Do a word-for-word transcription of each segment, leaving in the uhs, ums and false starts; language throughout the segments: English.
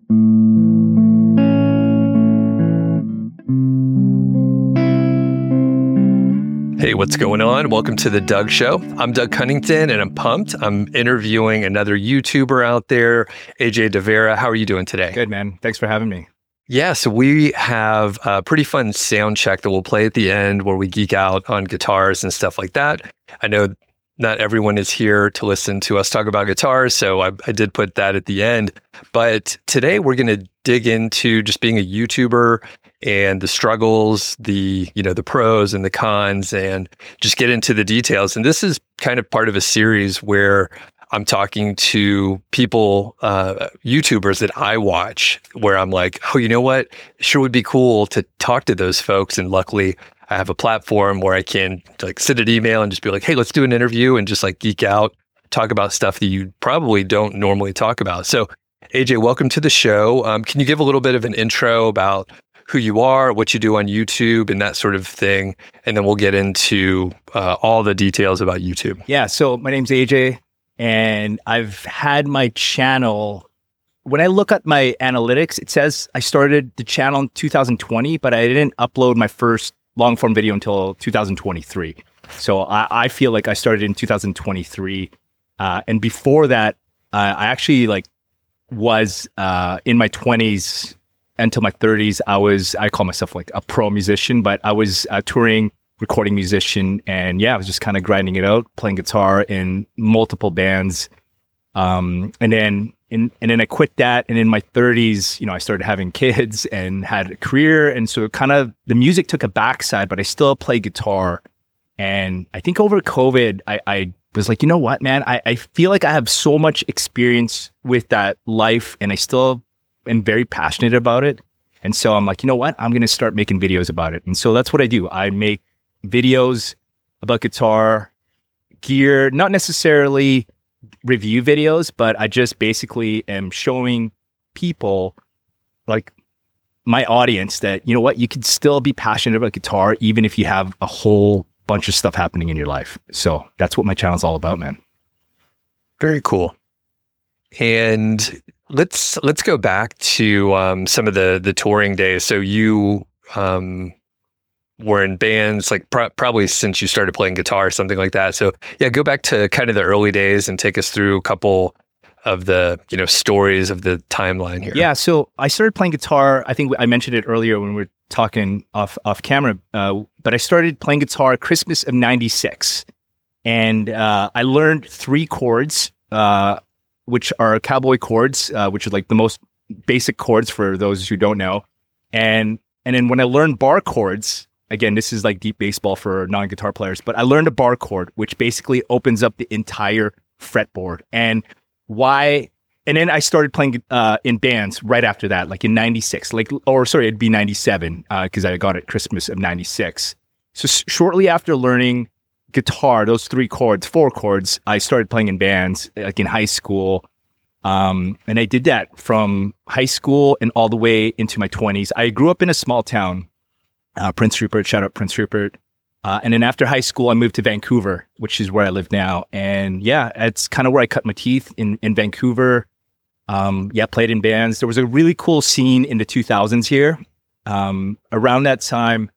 Hey, what's going on? Welcome to The Doug Show. I'm Doug Cunnington, and I'm pumped. I'm interviewing another YouTuber out there, A J De Vera. How are you doing today? Good, man. Thanks for having me. Yeah, so we have a pretty fun sound check that we'll play at the end where we geek out on guitars and stuff like that. I know not everyone is here to listen to us talk about guitars, so I, I did put that at the end. But today we're going to dig into just being a YouTuber and the struggles, the, you know, the pros and the cons, and just get into the details. And this is kind of part of a series where I'm talking to people, uh, YouTubers that I watch, where I'm like, oh, you know what? It sure would be cool to talk to those folks. And luckily, I have a platform where I can like send an email and just be like, hey, let's do an interview and just like geek out, talk about stuff that you probably don't normally talk about. So, A J, welcome to the show. Um, can you give a little bit of an intro about who you are, what you do on YouTube, and that sort of thing? And then we'll get into uh, all the details about YouTube. Yeah, so my name's A J, and I've had my channel. When I look at my analytics, it says I started the channel in two thousand twenty, but I didn't upload my first long form video until two thousand twenty-three. So I, I feel like I started in two thousand twenty-three. Uh, and before that, uh, I actually like was uh, in my twenties until my thirties. I was, I call myself like a pro musician, but I was a touring, recording musician. And yeah, I was just kind of grinding it out, playing guitar in multiple bands. Um, and then, in, and then I quit that. And in my thirties, you know, I started having kids and had a career. And so kind of the music took a backside, but I still play guitar. And I think over COVID, I, I was like, you know what, man, I, I feel like I have so much experience with that life, and I still am very passionate about it. And so I'm like, you know what, I'm going to start making videos about it. And so that's what I do. I make videos about guitar, gear, not necessarily review videos, but I just basically am showing people, like my audience, that, you know what, you can still be passionate about guitar even if you have a whole bunch of stuff happening in your life. So that's what my channel's all about, man. Very cool. And let's let's go back to um, some of the the touring days. So you um, were in bands like pr- probably since you started playing guitar or something like that. So yeah, go back to kind of the early days and take us through a couple of the, you know, stories of the timeline here. Yeah, so I started playing guitar. I think I mentioned it earlier when we were talking off off camera, uh, but I started playing guitar Christmas of ninety-six, and uh, I learned three chords, uh, which are cowboy chords, uh, which are like the most basic chords for those who don't know. And and then when I learned bar chords, again, this is like deep baseball for non-guitar players, but I learned a bar chord, which basically opens up the entire fretboard. And why? And then I started playing uh, in bands right after that, like in ninety-six, like, or sorry, it'd be ninety-seven, because uh, I got it Christmas of ninety-six. So s- shortly after learning guitar, those three chords, four chords, I started playing in bands, like in high school. Um, and I did that from high school and all the way into my twenties. I grew up in a small town, uh, Prince Rupert, shout out Prince Rupert. Uh, and then after high school, I moved to Vancouver, which is where I live now. And yeah, it's kind of where I cut my teeth in, in Vancouver. Um, yeah, played in bands. There was a really cool scene in the two thousands here. Um, around that time,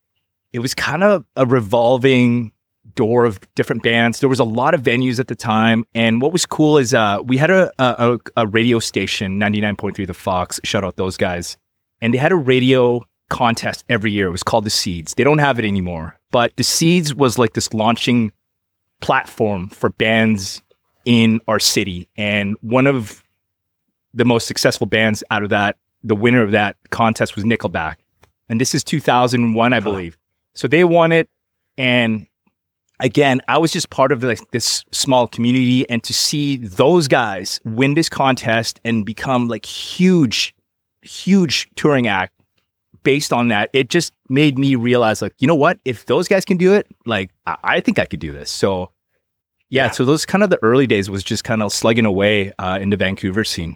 it was kind of a revolving door of different bands. There was a lot of venues at the time. And what was cool is uh, we had a, a, a radio station, ninety-nine point three The Fox, shout out those guys. And they had a radio contest every year. It was called The Seeds. They don't have it anymore. But The Seeds was like this launching platform for bands in our city. And one of the most successful bands out of that, the winner of that contest, was Nickelback. And this is two thousand one, I believe. So they won it. And again, I was just part of like this small community, and to see those guys win this contest and become like huge, huge touring act based on that, it just made me realize, like, you know what? If those guys can do it, like, I, I think I could do this. So yeah, yeah, so those kind of the early days was just kind of slugging away uh, in the Vancouver scene.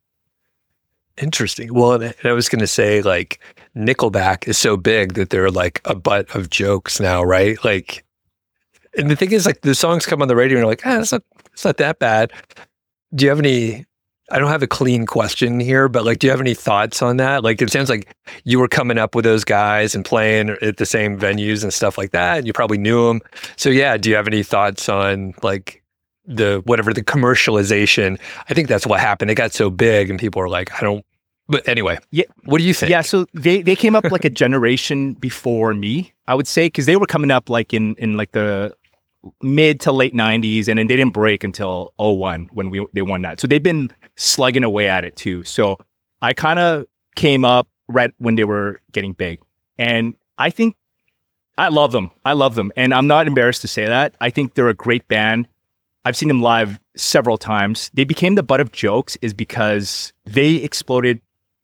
Interesting. Well, and I was going to say, like, Nickelback is so big that they're like a butt of jokes now, right? Like, and the thing is, like, the songs come on the radio and you're like, ah, it's not, it's not that bad. Do you have any I don't have a clean question here, but like, do you have any thoughts on that? Like, it sounds like you were coming up with those guys and playing at the same venues and stuff like that, and you probably knew them. So yeah, do you have any thoughts on like the whatever the commercialization? I think that's what happened. It got so big, and people are like, I don't. But anyway, yeah. What do you think? Yeah, so they they came up like a generation before me, I would say, because they were coming up like in in like the mid to late nineties, and then they didn't break until oh one when we they won that. So they've been slugging away at it too. So I kind of came up right when they were getting big. And I think I love them. I love them. And I'm not embarrassed to say that. I think they're a great band. I've seen them live several times. They became the butt of jokes is because they exploded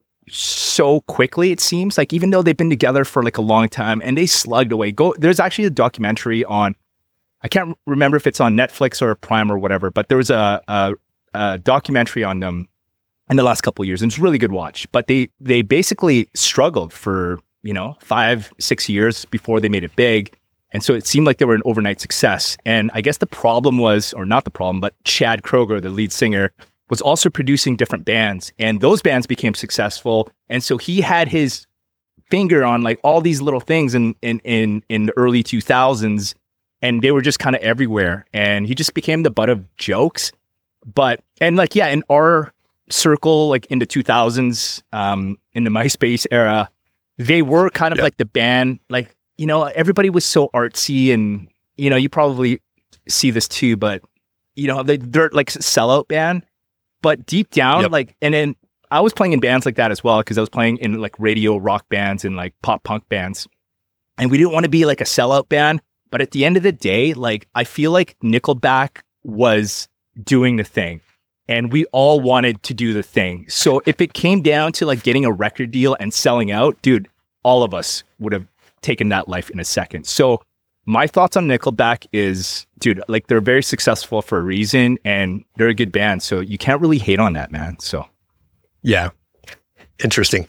so quickly, it seems. Like, even though they've been together for like a long time and they slugged away. Go. There's actually a documentary on, I can't remember if it's on Netflix or Prime or whatever, but there was a, a a documentary on them in the last couple of years, and it's a really good watch. But they they basically struggled for, you know, five, six years before they made it big. And so it seemed like they were an overnight success. And I guess the problem was, or not the problem, but Chad Kroeger, the lead singer, was also producing different bands. And those bands became successful. And so he had his finger on like all these little things in in in, in the early two thousands, and they were just kind of everywhere. And he just became the butt of jokes. But, and like, yeah, in our circle, like in the two thousands, um, in the MySpace era, they were kind of yep. like the band, like, you know, everybody was so artsy, and, you know, you probably see this too, but, you know, they, they're like sellout band, but deep down, yep. like, and then I was playing in bands like that as well, because I was playing in like radio rock bands and like pop punk bands, and we didn't want to be like a sellout band. But at the end of the day, like, I feel like Nickelback was doing the thing, and we all wanted to do the thing. So if it came down to like getting a record deal and selling out, dude, all of us would have taken that life in a second. So my thoughts on Nickelback is, dude, like, they're very successful for a reason, and they're a good band. So you can't really hate on that, man. So yeah, interesting.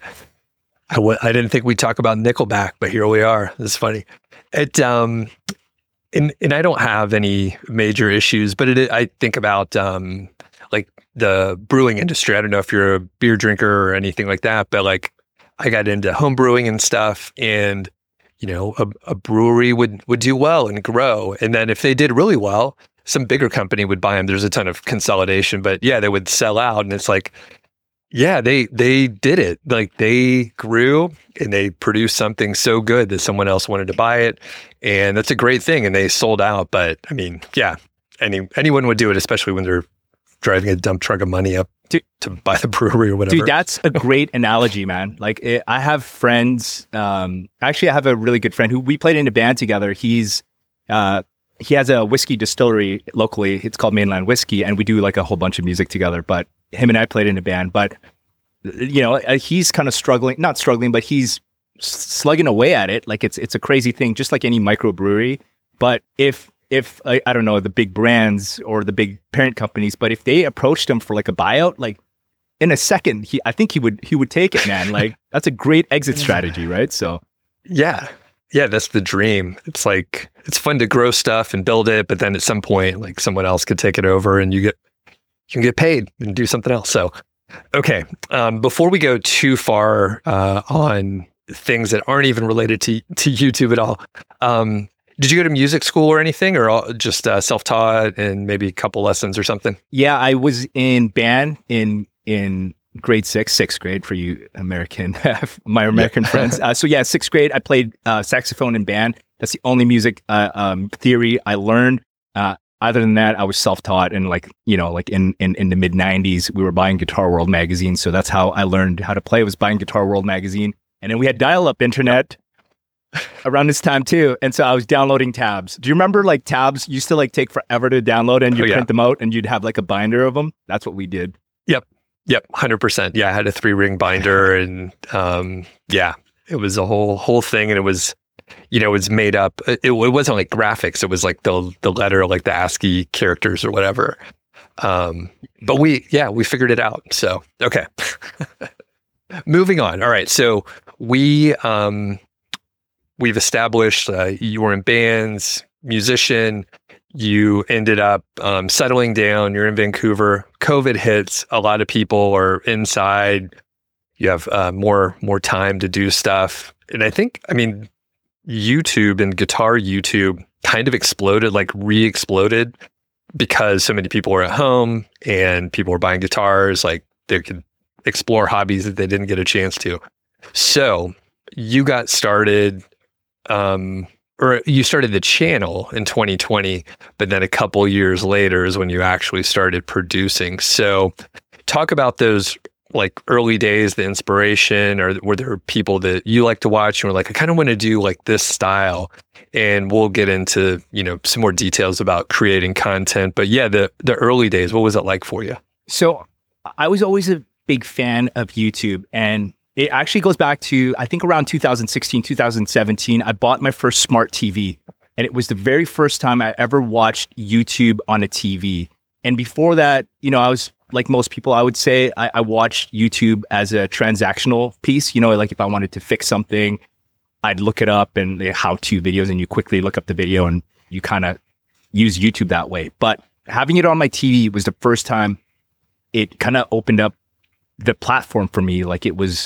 I w- I didn't think we'd talk about Nickelback, but here we are. This is funny. It um And and I don't have any major issues, but it, I think about um, like the brewing industry. I don't know if you're a beer drinker or anything like that, but like I got into home brewing and stuff, and you know, a, a brewery would would do well and grow, and then if they did really well, some bigger company would buy them. There's a ton of consolidation, but yeah, they would sell out, and it's like, yeah, they they did it. Like, they grew and they produced something so good that someone else wanted to buy it, and that's a great thing. And they sold out. But I mean, yeah, any anyone would do it, especially when they're driving a dump truck of money up to, to buy the brewery or whatever. Dude, that's a great analogy, man. Like, it, I have friends. Um, actually, I have a really good friend who we played in a band together. He's uh, he has a whiskey distillery locally. It's called Mainland Whiskey, and we do like a whole bunch of music together. But him and I played in a band, but you know, he's kind of struggling, not struggling, but he's slugging away at it. Like, it's, it's a crazy thing, just like any microbrewery. But if, if I, I don't know, the big brands or the big parent companies, but if they approached him for like a buyout, like in a second, he, I think he would, he would take it, man. Like, that's a great exit strategy, right? So yeah. Yeah, that's the dream. It's like, it's fun to grow stuff and build it, but then at some point, like, someone else could take it over and you get, you can get paid and do something else. So, okay. Um, before we go too far uh, on things that aren't even related to to YouTube at all, um, did you go to music school or anything, or all, just uh, self-taught and maybe a couple lessons or something? Yeah, I was in band in in grade six, sixth grade for you American, my American yeah. friends. Uh, so yeah, sixth grade, I played uh, saxophone in band. That's the only music uh, um, theory I learned. Uh, Other than that, I was self-taught, and like, you know, like in, in, in the mid nineties, we were buying Guitar World magazine. So that's how I learned how to play, was buying Guitar World magazine. And then we had dial-up internet around this time too. And so I was downloading tabs. Do you remember like tabs used to like take forever to download, and you oh, yeah. print them out and you'd have like a binder of them? That's what we did. Yep. Yep. one hundred percent. Yeah. I had a three ring binder, and um, yeah, it was a whole, whole thing. And it was, you know, it was made up. It, it wasn't like graphics. It was like the the letter, like the ASCII characters or whatever. Um, but we, yeah, we figured it out. So, okay. Moving on. All right. So we, um, we've established uh, you were in bands, musician, you ended up um, settling down. You're in Vancouver. COVID hits. A lot of people are inside. You have uh, more more time to do stuff. And I think, I mean, YouTube and guitar YouTube kind of exploded, like re-exploded, because so many people were at home and people were buying guitars. Like they could explore hobbies that they didn't get a chance to. So you got started, um, or you started the channel in twenty twenty, but then a couple years later is when you actually started producing. So talk about those like early days, the inspiration, or were there people that you like to watch and were like, I kind of want to do like this style? And we'll get into, you know, some more details about creating content. But yeah, the the early days, what was it like for you? So I was always a big fan of YouTube, and it actually goes back to, I think around two thousand sixteen, two thousand seventeen, I bought my first smart T V, and it was the very first time I ever watched YouTube on a T V. And before that, you know, I was like most people, I would say I, I watched YouTube as a transactional piece. You know, like if I wanted to fix something, I'd look it up and the how-to videos, and you quickly look up the video and you kind of use YouTube that way. But having it on my T V was the first time it kind of opened up the platform for me. Like it was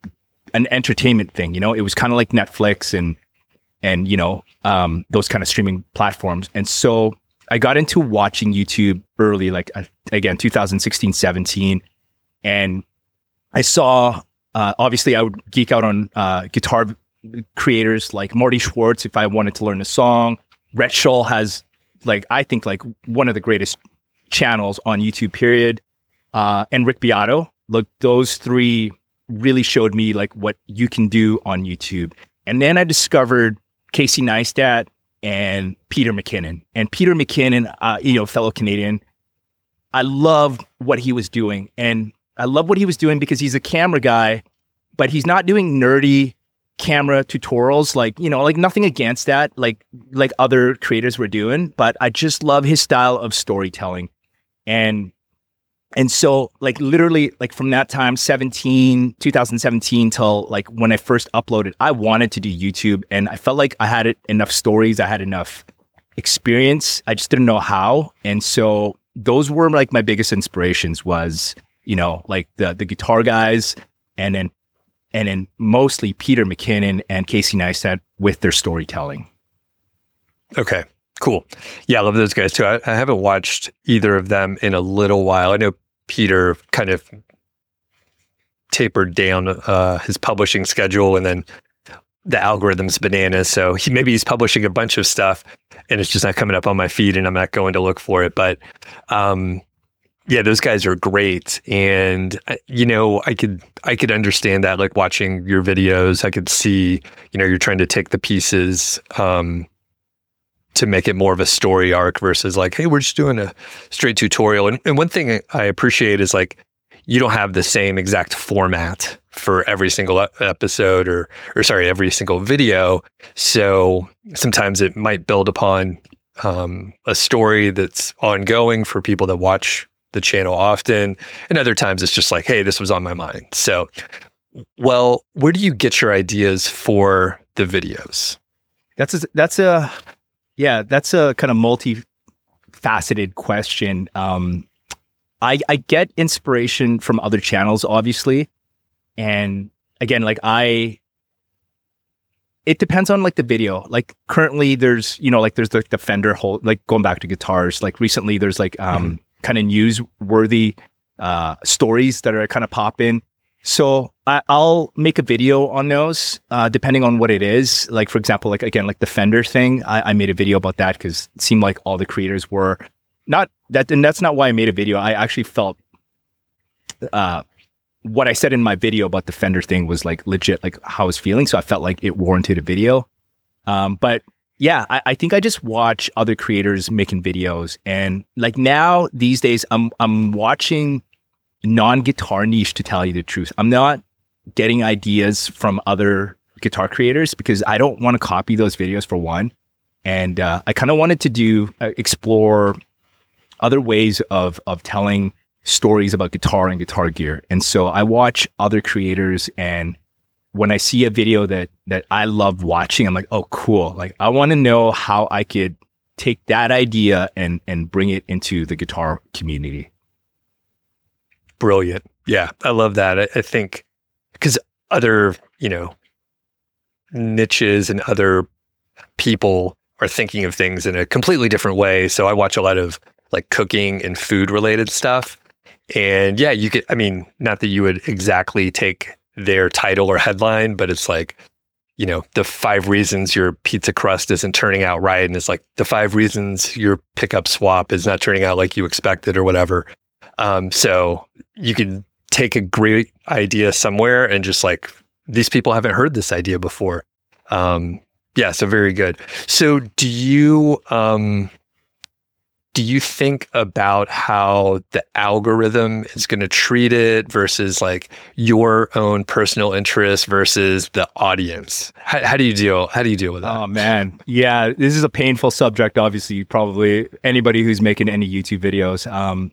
an entertainment thing, you know, it was kind of like Netflix and, and, you know, um, those kind of streaming platforms. And so I got into watching YouTube early, like uh, again, two thousand sixteen, seventeen. And I saw, uh, obviously I would geek out on uh, guitar creators like Marty Schwartz if I wanted to learn a song. Rhett Shull has like, I think like one of the greatest channels on YouTube, period. Uh, and Rick Beato. Look, those three really showed me like what you can do on YouTube. And then I discovered Casey Neistat and Peter McKinnon. And Peter McKinnon, uh, you know, fellow Canadian, I loved what he was doing. And I love what he was doing because he's a camera guy, but he's not doing nerdy camera tutorials. Like, you know, like nothing against that, like, like other creators were doing, but I just love his style of storytelling. And And so like literally like from that time, seventeen, two thousand seventeen till like when I first uploaded, I wanted to do YouTube, and I felt like I had it, enough stories. I had enough experience. I just didn't know how. And so those were like my biggest inspirations was, you know, like the, the guitar guys, and then, and then mostly Peter McKinnon and Casey Neistat with their storytelling. Okay. Cool. Yeah, I love those guys too. I, I haven't watched either of them in a little while. I know Peter kind of tapered down uh, his publishing schedule, and then the algorithm's bananas. So he maybe he's publishing a bunch of stuff, and it's just not coming up on my feed, and I'm not going to look for it. But um, yeah, those guys are great, and uh, you know, I could I could understand that. Like watching your videos, I could see, you know, you're trying to take the pieces. Um, to make it more of a story arc versus like, hey, we're just doing a straight tutorial. And, and one thing I appreciate is like, you don't have the same exact format for every single episode or, or sorry, every single video. So sometimes it might build upon um, a story that's ongoing for people that watch the channel often. And other times it's just like, hey, this was on my mind. So, well, where do you get your ideas for the videos? That's a, that's a, Yeah, that's a kind of multi-faceted question. Um, I, I get inspiration from other channels, obviously. And again, like I, it depends on like the video. Like currently there's, you know, like there's the, the Fender whole, like going back to guitars, like recently there's like um, mm-hmm. kind of newsworthy uh, stories that are kind of popping. So I, I'll make a video on those, uh, depending on what it is. Like, for example, like, again, like the Fender thing, I, I made a video about that because it seemed like all the creators were not that. And that's not why I made a video. I actually felt uh, what I said in my video about the Fender thing was like legit, like how I was feeling. So I felt like it warranted a video. Um, but yeah, I, I think I just watch other creators making videos. And like now these days, I'm I'm watching non-guitar niche, to tell you the truth. I'm not getting ideas from other guitar creators because I don't want to copy those videos, for one. And uh, I kind of wanted to do, uh, explore other ways of of telling stories about guitar and guitar gear. And so I watch other creators, and when I see a video that that I love watching, I'm like, oh, cool. Like I want to know how I could take that idea and and bring it into the guitar community. Brilliant. Yeah, I love that. I, I think because other, you know, niches and other people are thinking of things in a completely different way. So I watch a lot of like cooking and food related stuff. And yeah, you could, I mean, not that you would exactly take their title or headline, but it's like, you know, the five reasons your pizza crust isn't turning out right. And it's like the five reasons your pickup swap is not turning out like you expected or whatever. Um, so you can take a great idea somewhere and just like, these people haven't heard this idea before. Um, yeah, so very good. So do you, um, do you think about how the algorithm is going to treat it versus like your own personal interest versus the audience? How, how do you deal? How do you deal with that? Oh man, yeah, this is a painful subject. Obviously, probably anybody who's making any YouTube videos. Um,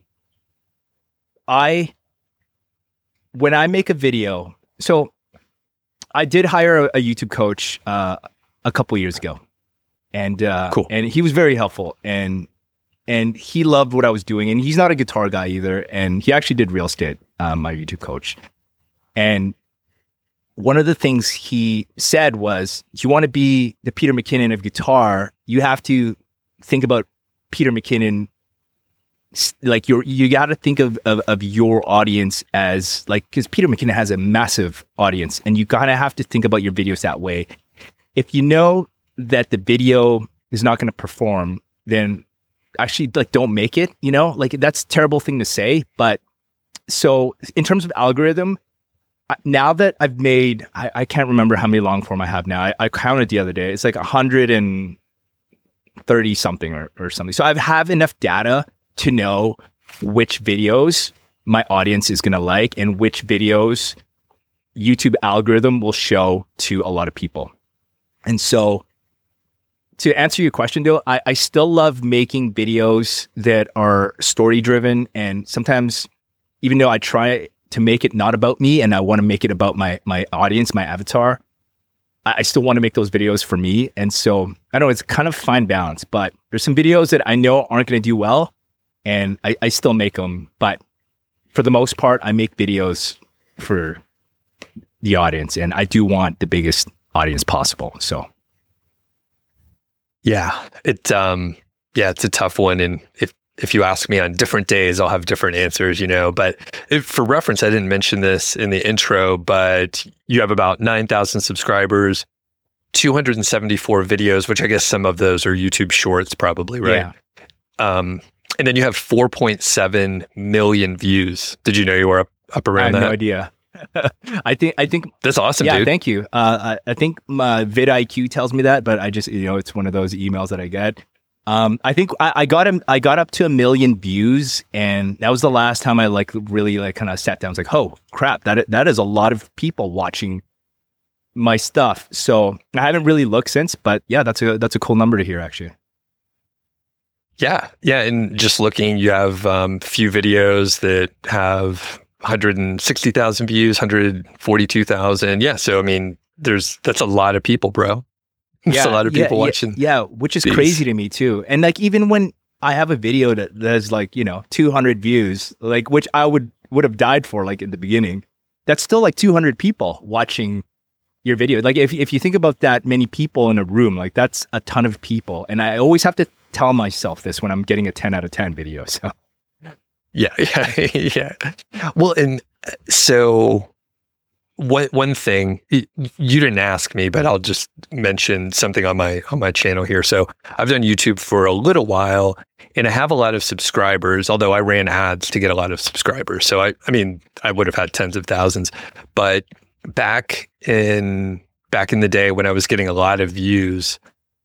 I, when I make a video, so I did hire a, a YouTube coach uh, a couple years ago, and uh, cool. and he was very helpful, and and he loved what I was doing, and he's not a guitar guy either, and he actually did real estate, um, my YouTube coach, and one of the things he said was, if you want to be the Peter McKinnon of guitar, you have to think about Peter McKinnon. Like you're, you got to think of, of of your audience as like, because Peter McKinnon has a massive audience, and you kind of have to think about your videos that way. If you know that the video is not going to perform, then actually like don't make it. You know, like that's a terrible thing to say. But so in terms of algorithm, now that I've made, I, I can't remember how many long form I have now. I, I counted the other day. It's like a hundred and thirty something or or something. So I have enough data to know which videos my audience is going to like and which videos YouTube algorithm will show to a lot of people. And so to answer your question, though, I, I still love making videos that are story driven. And sometimes, even though I try to make it not about me and I want to make it about my, my audience, my avatar, I, I still want to make those videos for me. And so I know it's kind of fine balance, but there's some videos that I know aren't going to do well, and I, I still make them. But for the most part, I make videos for the audience, and I do want the biggest audience possible. So, yeah, it um, yeah, it's a tough one. And if if you ask me on different days, I'll have different answers, you know. But if, for reference, I didn't mention this in the intro, but you have about nine thousand subscribers, two hundred seventy-four videos, which I guess some of those are YouTube Shorts, probably, right? Yeah. Um, and then you have four point seven million views. Did you know you were up, up around that? I have that? No idea. I think, I think that's awesome, yeah, dude. Thank you. Uh, I, I think my vidIQ tells me that, but I just, you know, it's one of those emails that I get. Um, I think I, I got him, I got up to a million views, and that was the last time I like really like kind of sat down. I was like, oh crap, that, that is a lot of people watching my stuff. So I haven't really looked since, but yeah, that's a, that's a cool number to hear, actually. Yeah. Yeah. And just looking, you have a um, few videos that have one hundred sixty thousand views, one hundred forty-two thousand. Yeah. So, I mean, there's, that's a lot of people, bro. There's yeah, a lot of people yeah, watching. Yeah. Which is these. crazy to me too. And like, even when I have a video that has like, you know, two hundred views, like, which I would, would have died for like in the beginning, that's still like two hundred people watching your video. Like if, if you think about that many people in a room, like that's a ton of people. And I always have to tell myself this when I'm getting a ten out of ten video. So yeah, yeah, yeah. Well, and so one one thing you didn't ask me, but I'll just mention something on my on my channel here. So I've done YouTube for a little while, and I have a lot of subscribers. Although I ran ads to get a lot of subscribers, so I I mean I would have had tens of thousands. But back in back in the day when I was getting a lot of views,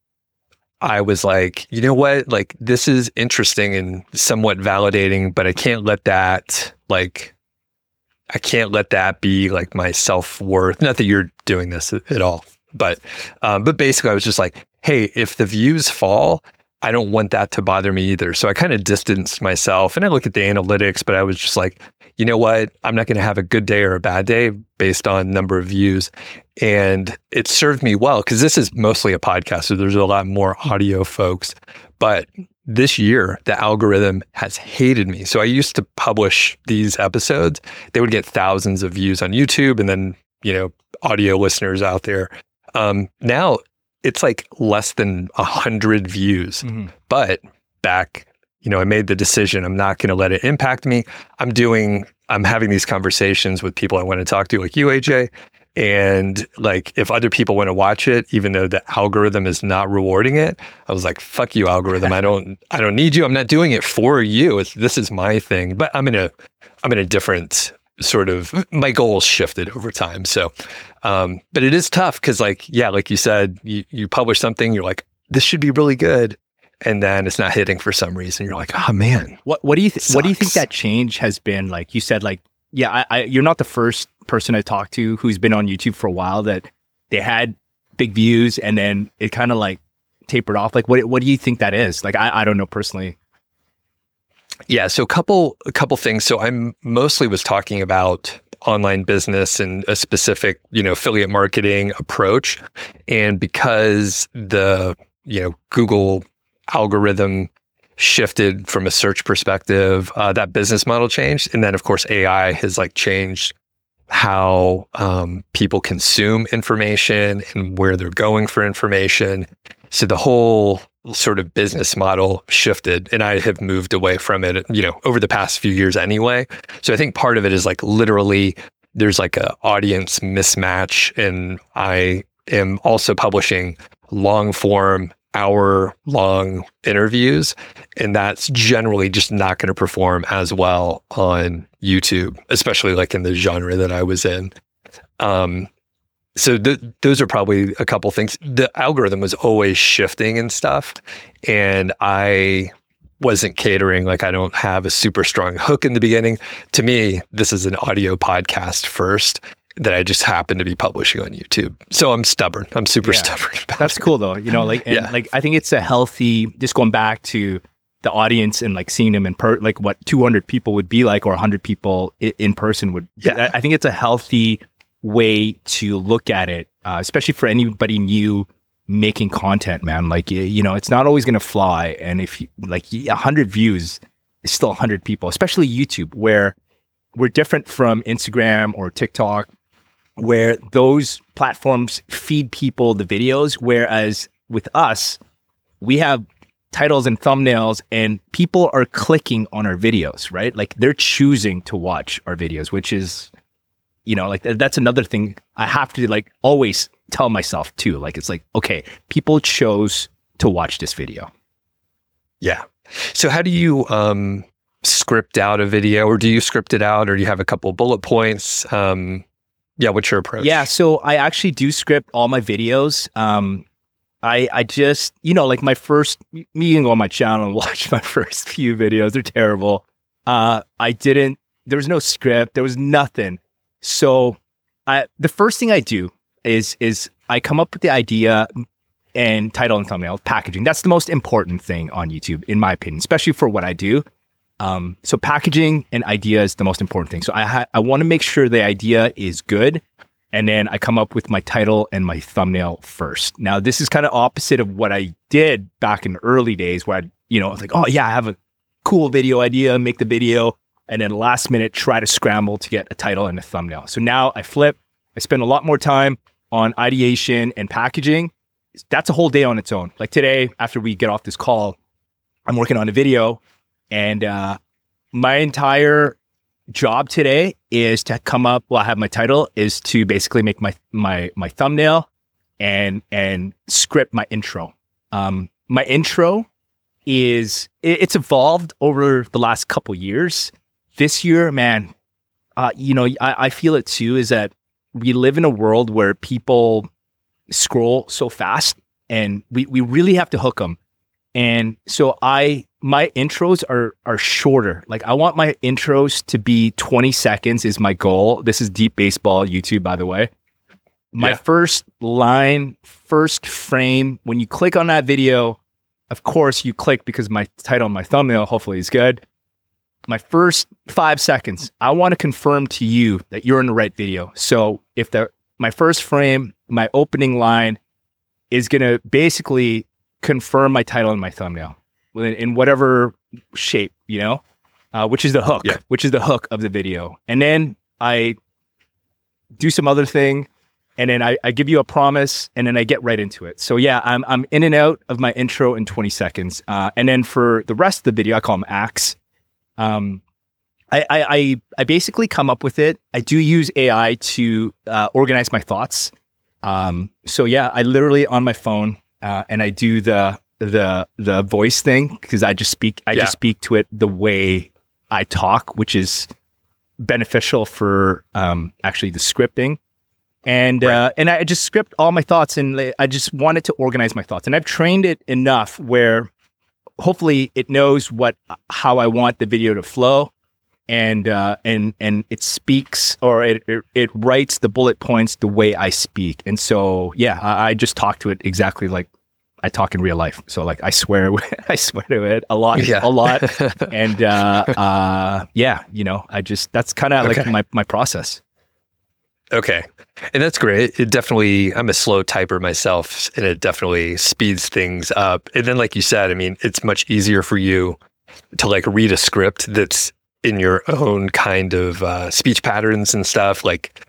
I was like, you know what? Like, this is interesting and somewhat validating, but I can't let that, like, I can't let that be like my self-worth. Not that you're doing this at all, but, um, but basically I was just like, hey, if the views fall, I don't want that to bother me either. So I kind of distanced myself, and I look at the analytics, but I was just like, you know what? I'm not going to have a good day or a bad day based on number of views. And it served me well because this is mostly a podcast. So there's a lot more audio folks. But this year, the algorithm has hated me. So I used to publish these episodes. They would get thousands of views on YouTube and then, you know, audio listeners out there. Um, now it's like less than a hundred views. Mm-hmm. But back, you know, I made the decision. I'm not going to let it impact me. I'm doing, I'm having these conversations with people I want to talk to, like you, A J. And like, if other people want to watch it, even though the algorithm is not rewarding it, I was like, fuck you, algorithm. I don't, I don't need you. I'm not doing it for you. It's, this is my thing. But I'm in a, I'm in a different sort of, my goals shifted over time. So, um, but it is tough because like, yeah, like you said, you, you publish something, you're like, this should be really good. And then it's not hitting for some reason. You're like, oh man. What what do you th- what do you think that change has been? Like you said, like, yeah, I, I you're not the first person I talked to who's been on YouTube for a while that they had big views and then it kind of like tapered off. Like what what do you think that is? Like I, I don't know personally. Yeah, so a couple a couple things. So I'm mostly was talking about online business and a specific, you know, affiliate marketing approach. And because the, you know, Google algorithm shifted from a search perspective, uh, that business model changed. And then of course, A I has like changed how um, people consume information and where they're going for information. So the whole sort of business model shifted, and I have moved away from it, you know, over the past few years anyway. So I think part of it is like literally there's like a audience mismatch, and I am also publishing long form hour long interviews, and that's generally just not going to perform as well on YouTube, especially like in the genre that I was in. Um, so th- those are probably a couple things. The algorithm was always shifting and stuff, and I wasn't catering. Like I don't have a super strong hook in the beginning. To me, this is an audio podcast first that I just happen to be publishing on YouTube. So I'm stubborn. I'm super yeah. stubborn about That's it. cool though. You know, like, and yeah. like, I think it's a healthy, just going back to the audience and like seeing them in per, like what two hundred people would be like, or one hundred people I- in person would, yeah. I think it's a healthy way to look at it, uh, especially for anybody new making content, man. Like, you know, it's not always going to fly. And if you, like a hundred views is still a hundred people, especially YouTube, where we're different from Instagram or TikTok, where those platforms feed people the videos, whereas with us, we have titles and thumbnails and people are clicking on our videos, right? Like they're choosing to watch our videos, which is, you know, like that's another thing I have to like always tell myself too. Like, it's like, okay, people chose to watch this video. Yeah. So how do you um, script out a video, or do you script it out, or do you have a couple bullet points? Um, Yeah, what's your approach? Yeah, so I actually do script all my videos. Um, I I just, you know, like my first, me can go on my channel and watch my first few videos. They're terrible. Uh, I didn't, there was no script. There was nothing. So I, the first thing I do is, is I come up with the idea and title and thumbnail, packaging. That's the most important thing on YouTube, in my opinion, especially for what I do. Um, so packaging and idea is the most important thing. So I ha- I want to make sure the idea is good. And then I come up with my title and my thumbnail first. Now, this is kind of opposite of what I did back in the early days where I, you know, I was like, oh yeah, I have a cool video idea, make the video, and then last minute try to scramble to get a title and a thumbnail. So now I flip, I spend a lot more time on ideation and packaging. That's a whole day on its own. Like today, after we get off this call, I'm working on a video. And uh, my entire job today is to come up. Well, I have my title is to basically make my my my thumbnail and and script my intro. Um, my intro is it, it's evolved over the last couple years. This year, man, uh, you know, I, I feel it too. Is that we live in a world where people scroll so fast, and we we really have to hook them. And so I, my intros are, are shorter. Like I want my intros to be twenty seconds is my goal. This is Deep Baseball YouTube, by the way. My yeah. first line, first frame, when you click on that video, of course, you click because my title and my thumbnail hopefully is good. My first five seconds, I want to confirm to you that you're in the right video. So if the my first frame, my opening line is going to basically confirm my title and my thumbnail in, in whatever shape, you know, uh, which is the hook, yeah. which is the hook of the video. And then I do some other thing, and then I, I give you a promise, and then I get right into it. So yeah, I'm I'm in and out of my intro in twenty seconds. Uh, and then for the rest of the video, I call them acts. Um, I, I, I, I basically come up with it. I do use A I to uh, organize my thoughts. Um, so yeah, I literally on my phone uh, and I do the the the voice thing because I just speak. I yeah. just speak to it the way I talk, which is beneficial for um, actually the scripting. And right. uh, and I just script all my thoughts, and I just wanted to organize my thoughts. And I've trained it enough where hopefully it knows what how I want the video to flow. And uh, and and it speaks, or it, it it writes the bullet points the way I speak. And so yeah, I, I just talk to it exactly like I talk in real life. So like I swear, I swear to it a lot, yeah. a lot. And uh, uh, yeah, you know, I just that's kind of okay. like my my process. Okay, and that's great. It definitely, I'm a slow typer myself, and it definitely speeds things up. And then, like you said, I mean, it's much easier for you to like read a script that's in your own kind of uh, speech patterns and stuff. Like,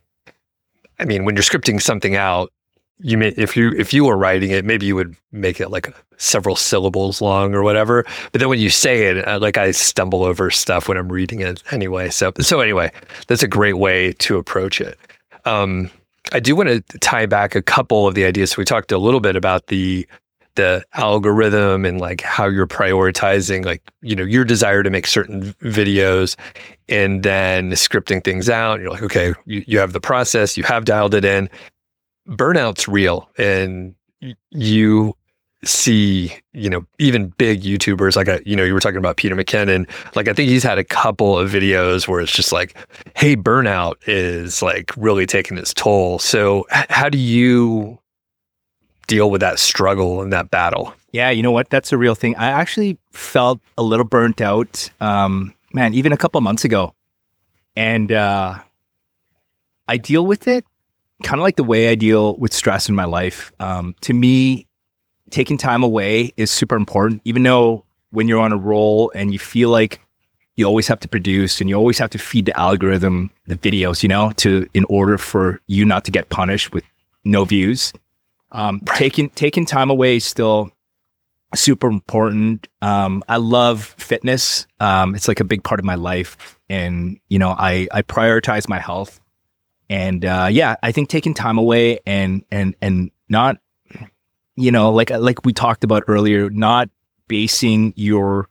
I mean, when you're scripting something out, you may, if you if you were writing it, maybe you would make it like several syllables long or whatever. But then when you say it, uh, like I stumble over stuff when I'm reading it anyway. So so anyway, that's a great way to approach it. Um, I do want to tie back a couple of the ideas. So we talked a little bit about the the algorithm and like how you're prioritizing, like, you know, your desire to make certain videos and then scripting things out. You're like, okay, you, you have the process, you have dialed it in. Burnout's real. And you see, you know, even big YouTubers, like, a, you know, you were talking about Peter McKinnon, like, I think he's had a couple of videos where it's just like, hey, burnout is like really taking its toll. So h- how do you deal with that struggle and that battle? Yeah, you know what? That's a real thing. I actually felt a little burnt out, um, man, even a couple months ago. And uh, I deal with it kind of like the way I deal with stress in my life. Um, to me, taking time away is super important, even though when you're on a roll and you feel like you always have to produce and you always have to feed the algorithm the videos, you know, to in order for you not to get punished with no views. Um, right. Taking taking time away is still super important. Um, I love fitness. Um, it's like a big part of my life, and you know, I I prioritize my health. And uh, yeah, I think taking time away and and and not, you know, like like we talked about earlier, not basing your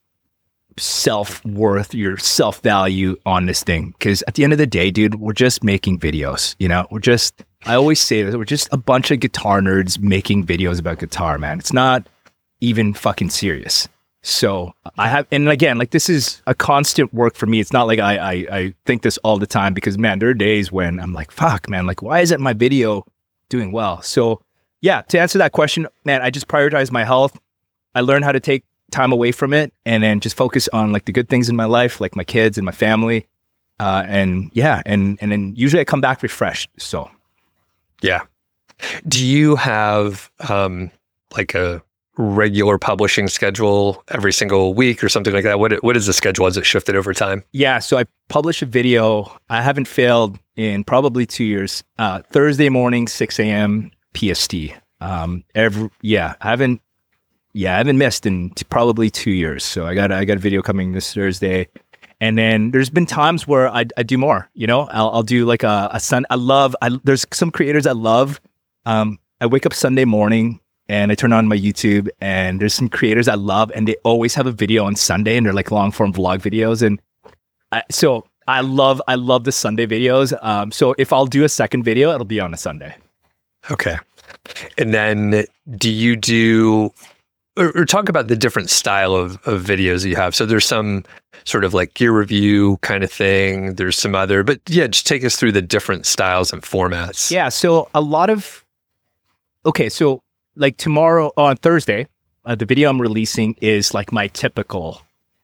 self-worth, your self-value on this thing. Because at the end of the day, dude, we're just making videos, you know? We're just, I always say this, we're just a bunch of guitar nerds making videos about guitar, man. It's not even fucking serious. So I have, and again, like this is a constant work for me. It's not like I, I, I think this all the time because, man, there are days when I'm like, fuck, man, like why isn't my video doing well? So yeah, to answer that question, man, I just prioritize my health. I learned how to take time away from it and then just focus on like the good things in my life, like my kids and my family. Uh, and yeah, and, and then usually I come back refreshed. So yeah. Do you have um, like a regular publishing schedule every single week or something like that? What What is the schedule? Has it shifted over time? Yeah. So I publish a video. I haven't failed in probably two years. Uh, Thursday morning, six a.m. P S T. Um, every, yeah, I haven't, yeah, I haven't missed in t- probably two years. So I got, I got a video coming this Thursday. And then there's been times where I, I do more, you know, I'll, I'll do like a, a sun. I love, I, there's some creators I love. Um, I wake up Sunday morning and I turn on my YouTube and there's some creators I love and they always have a video on Sunday and they're like long form vlog videos. And I, so I love, I love the Sunday videos. Um, so if I'll do a second video, it'll be on a Sunday. Okay. And then do you do, or, or talk about the different style of, of videos that you have. So there's some sort of like gear review kind of thing. There's some other, but yeah, just take us through the different styles and formats. Yeah. So a lot of, okay. So like tomorrow on Thursday, uh, the video I'm releasing is like my typical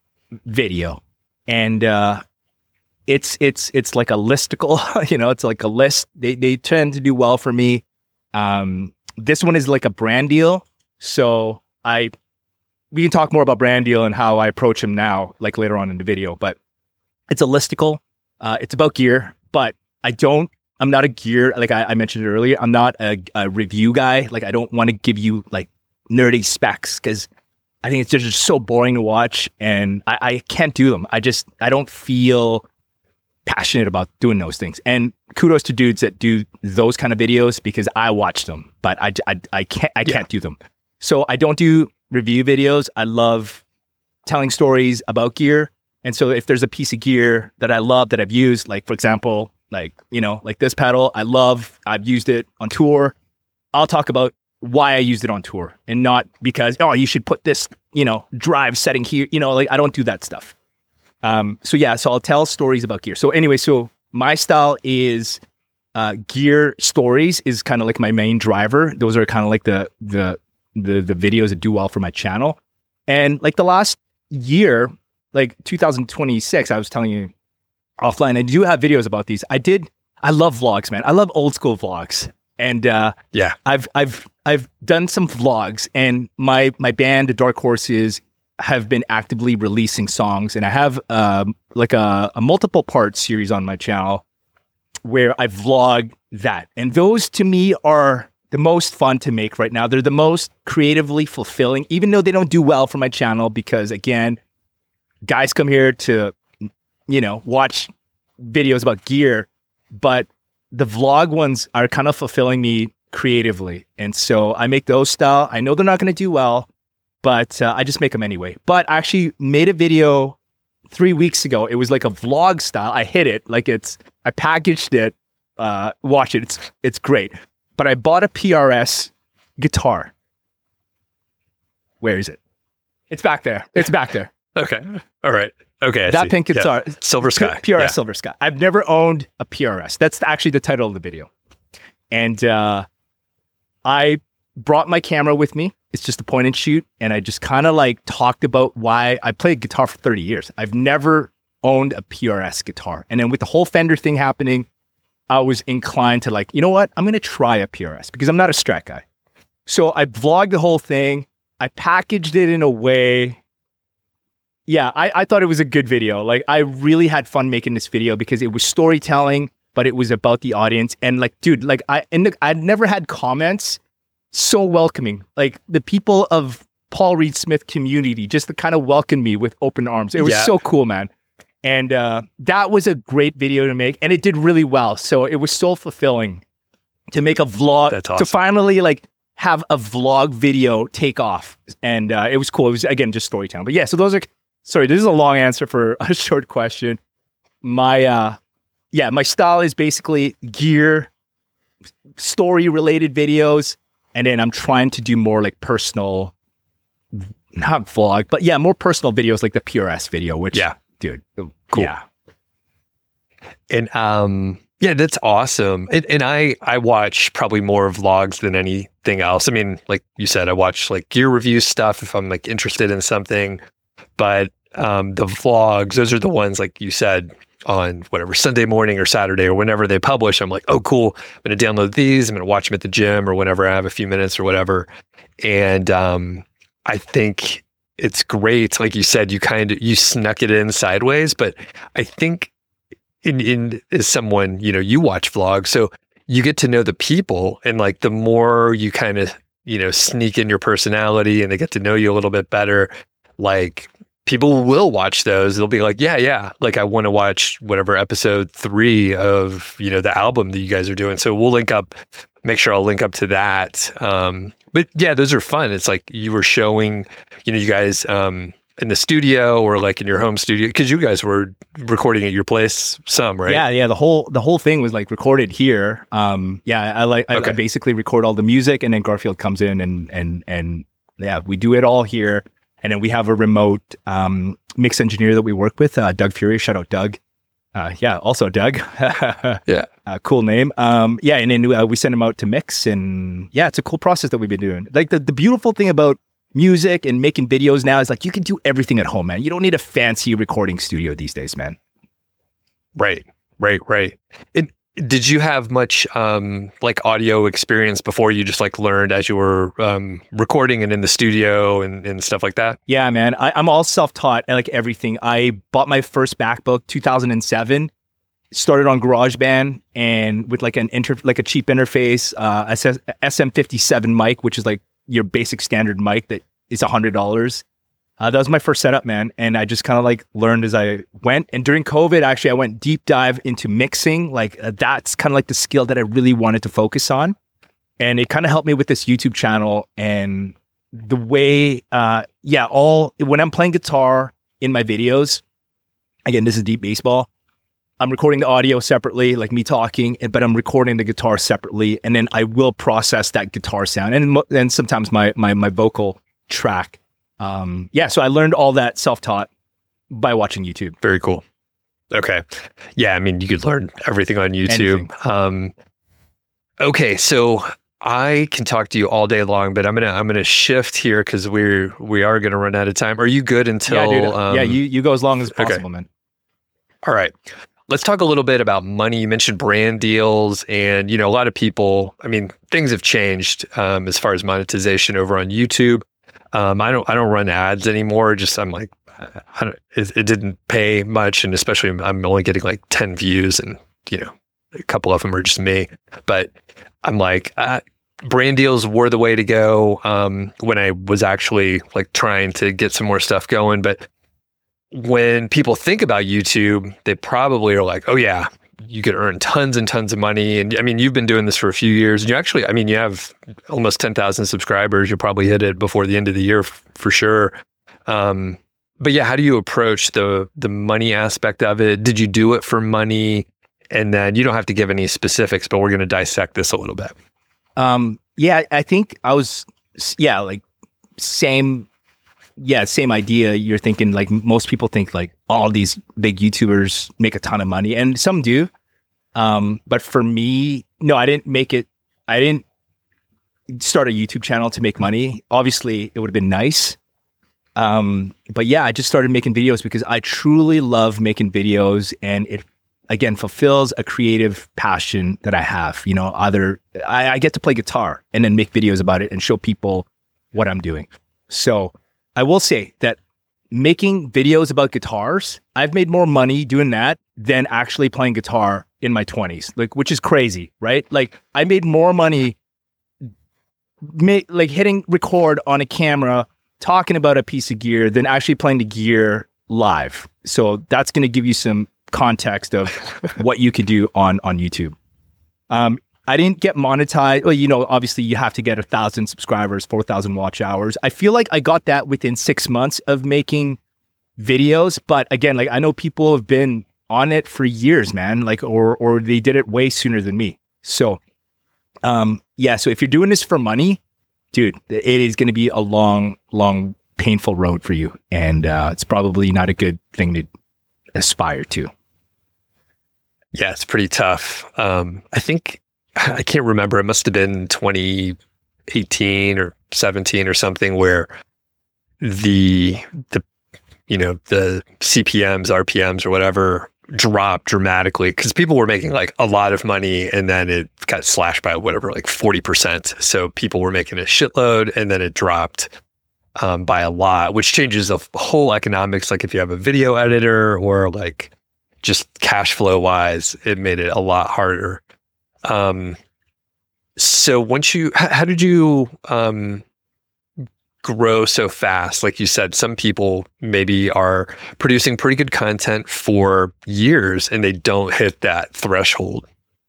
video, and uh, it's it's it's like a listicle. You know, it's like a list. They they tend to do well for me. Um, this one is like a brand deal, so I we can talk more about brand deal and how I approach them now, like later on in the video. But it's a listicle. Uh, it's about gear, but I don't. I'm not a gear, like I, I mentioned earlier, I'm not a, a review guy. Like I don't want to give you like nerdy specs because I think it's just so boring to watch and I, I can't do them. I just, I don't feel passionate about doing those things. And kudos to dudes that do those kind of videos because I watch them, but I, I, I can't, I can't yeah. do them. So I don't do review videos. I love telling stories about gear. And so if there's a piece of gear that I love that I've used, like for example, like, you know, like this pedal, I love, I've used it on tour. I'll talk about why I used it on tour and not because, oh, you should put this, you know, drive setting here, you know, like I don't do that stuff. Um, so yeah, so I'll tell stories about gear. So anyway, so my style is uh, gear stories is kind of like my main driver. Those are kind of like the, the, the, the videos that do well for my channel. And like the last year, like two thousand twenty-six, I was telling you, offline. I do have videos about these. I did. I love vlogs, man. I love old school vlogs, and uh, yeah, I've I've I've done some vlogs, and my my band, the Dark Horses, have been actively releasing songs, and I have um, like a, a multiple part series on my channel where I vlog that, and those to me are the most fun to make right now. They're the most creatively fulfilling, even though they don't do well for my channel because again, guys come here to, you know, watch videos about gear, but the vlog ones are kind of fulfilling me creatively. And so I make those style. I know they're not going to do well, but uh, I just make them anyway. But I actually made a video three weeks ago. It was like a vlog style. I hit it like it's, I packaged it, uh, watch it. It's, it's great. But I bought a P R S guitar. Where is it? It's back there. It's back there. Okay. All right. Okay. I that see. pink guitar. Yeah. Silver Sky. P R S yeah. Silver Sky. I've never owned a P R S. That's actually the title of the video. And uh, I brought my camera with me. It's just a point and shoot. And I just kind of like talked about why I played guitar for thirty years. I've never owned a P R S guitar. And then with the whole Fender thing happening, I was inclined to like, you know what? I'm going to try a P R S because I'm not a Strat guy. So I vlogged the whole thing. I packaged it in a way. Yeah, I, I thought it was a good video. Like, I really had fun making this video because it was storytelling, but it was about the audience. And like, dude, like I, and the, I'd never had comments so welcoming. Like the people of Paul Reed Smith community just to kind of welcome me with open arms. It was yeah. so cool, man. And uh, that was a great video to make, and it did really well. So it was so fulfilling to make a vlog. That's awesome. To finally like have a vlog video take off, and uh, it was cool. It was again just storytelling. But yeah, so those are. Sorry, this is a long answer for a short question. My, uh, yeah, my style is basically gear, story-related videos, and then I'm trying to do more like personal, not vlog, but yeah, more personal videos like the P R S video, which, yeah, dude, cool. Yeah. And um, yeah, that's awesome. And, and I, I watch probably more vlogs than anything else. I mean, like you said, I watch like gear review stuff if I'm like interested in something. But um, the vlogs, those are the ones, like you said, on whatever, Sunday morning or Saturday or whenever they publish. I'm like, oh, cool. I'm going to download these. I'm going to watch them at the gym or whenever I have a few minutes or whatever. And um, I think it's great. Like you said, you kind of, you snuck it in sideways. But I think in, in as someone, you know, you watch vlogs, so you get to know the people. And like the more you kind of, you know, sneak in your personality and they get to know you a little bit better, like people will watch those. They'll be like, yeah, yeah. Like I want to watch whatever episode three of, you know, the album that you guys are doing. So we'll link up, make sure I'll link up to that. Um, but yeah, those are fun. It's like you were showing, you know, you guys um, in the studio or like in your home studio, because you guys were recording at your place some, right? Yeah, yeah. The whole the whole thing was like recorded here. Um, yeah, I like I, okay. I basically record all the music, and then Garfield comes in and and and yeah, we do it all here. And then we have a remote um, mix engineer that we work with, uh, Doug Fury. Shout out, Doug. Uh, yeah, also Doug. yeah. Uh, cool name. Um, yeah, and then uh, we send him out to mix. And yeah, it's a cool process that we've been doing. Like the, the beautiful thing about music and making videos now is like you can do everything at home, man. You don't need a fancy recording studio these days, man. Right, right, right. It, did you have much um, like audio experience before you just like learned as you were um, recording and in the studio and, and stuff like that? Yeah, man. I, I'm all self-taught, like everything. I bought my first MacBook two thousand seven. Started on GarageBand and with like an inter like a cheap interface, uh, S M fifty-seven mic, which is like your basic standard mic that is a hundred dollars. Uh, that was my first setup, man, and I just kind of like learned as I went. And during COVID, actually, I went deep dive into mixing. Like uh, that's kind of like the skill that I really wanted to focus on, and it kind of helped me with this YouTube channel and the way, uh, yeah, all when I'm playing guitar in my videos. Again, this is deep baseball. I'm recording the audio separately, like me talking, but I'm recording the guitar separately, and then I will process that guitar sound and and sometimes my my my vocal track. Um, yeah, so I learned all that self-taught by watching YouTube. Very cool. Okay, yeah, I mean you could learn everything on YouTube. Um, okay, so I can talk to you all day long, but I'm gonna I'm gonna shift here because we're we are gonna run out of time. Are you good until? Yeah, dude, um, yeah, you you go as long as possible, okay. man. All right. Let's talk a little bit about money. You mentioned brand deals, and you know a lot of people. I mean, things have changed um, as far as monetization over on YouTube. Um, I don't I don't run ads anymore. Just I'm like, I don't, it, it didn't pay much, and especially I'm only getting like ten views, and you know a couple of them are just me. But I'm like, uh, brand deals were the way to go um, when I was actually like trying to get some more stuff going, but when people think about YouTube, they probably are like, oh yeah, you could earn tons and tons of money. And I mean, you've been doing this for a few years and you actually, I mean, you have almost ten thousand subscribers. You'll probably hit it before the end of the year f- for sure. Um, but yeah, how do you approach the, the money aspect of it? Did you do it for money? And then you don't have to give any specifics, but we're going to dissect this a little bit. Um, yeah, I think I was, yeah, like same Yeah, same idea. You're thinking like most people think like all these big YouTubers make a ton of money, and some do. Um, but for me, no, I didn't make it. I didn't start a YouTube channel to make money. Obviously, it would have been nice. Um, but yeah, I just started making videos because I truly love making videos, and it again fulfills a creative passion that I have. You know, either I, I get to play guitar and then make videos about it and show people what I'm doing. So I will say that making videos about guitars, I've made more money doing that than actually playing guitar in my twenties, like, which is crazy, right? Like I made more money ma- like hitting record on a camera, talking about a piece of gear than actually playing the gear live. So that's going to give you some context of what you could do on, on YouTube. Um, I didn't get monetized. Well, you know, obviously you have to get a thousand subscribers, four thousand watch hours. I feel like I got that within six months of making videos. But again, like I know people have been on it for years, man, like, or, or they did it way sooner than me. So, um, yeah. So if you're doing this for money, dude, it is going to be a long, long, painful road for you. And, uh, it's probably not a good thing to aspire to. Yeah, it's pretty tough. Um, I think, I can't remember. It must have been twenty eighteen or seventeen or something where the, the, you know, the C P Ms, R P Ms or whatever dropped dramatically because people were making like a lot of money and then it got slashed by whatever, like forty percent. So people were making a shitload and then it dropped um, by a lot, which changes the whole economics. Like if you have a video editor or like just cash flow wise, it made it a lot harder. Um, so once you, how, how did you, um, grow so fast? Like you said, some people maybe are producing pretty good content for years and they don't hit that threshold.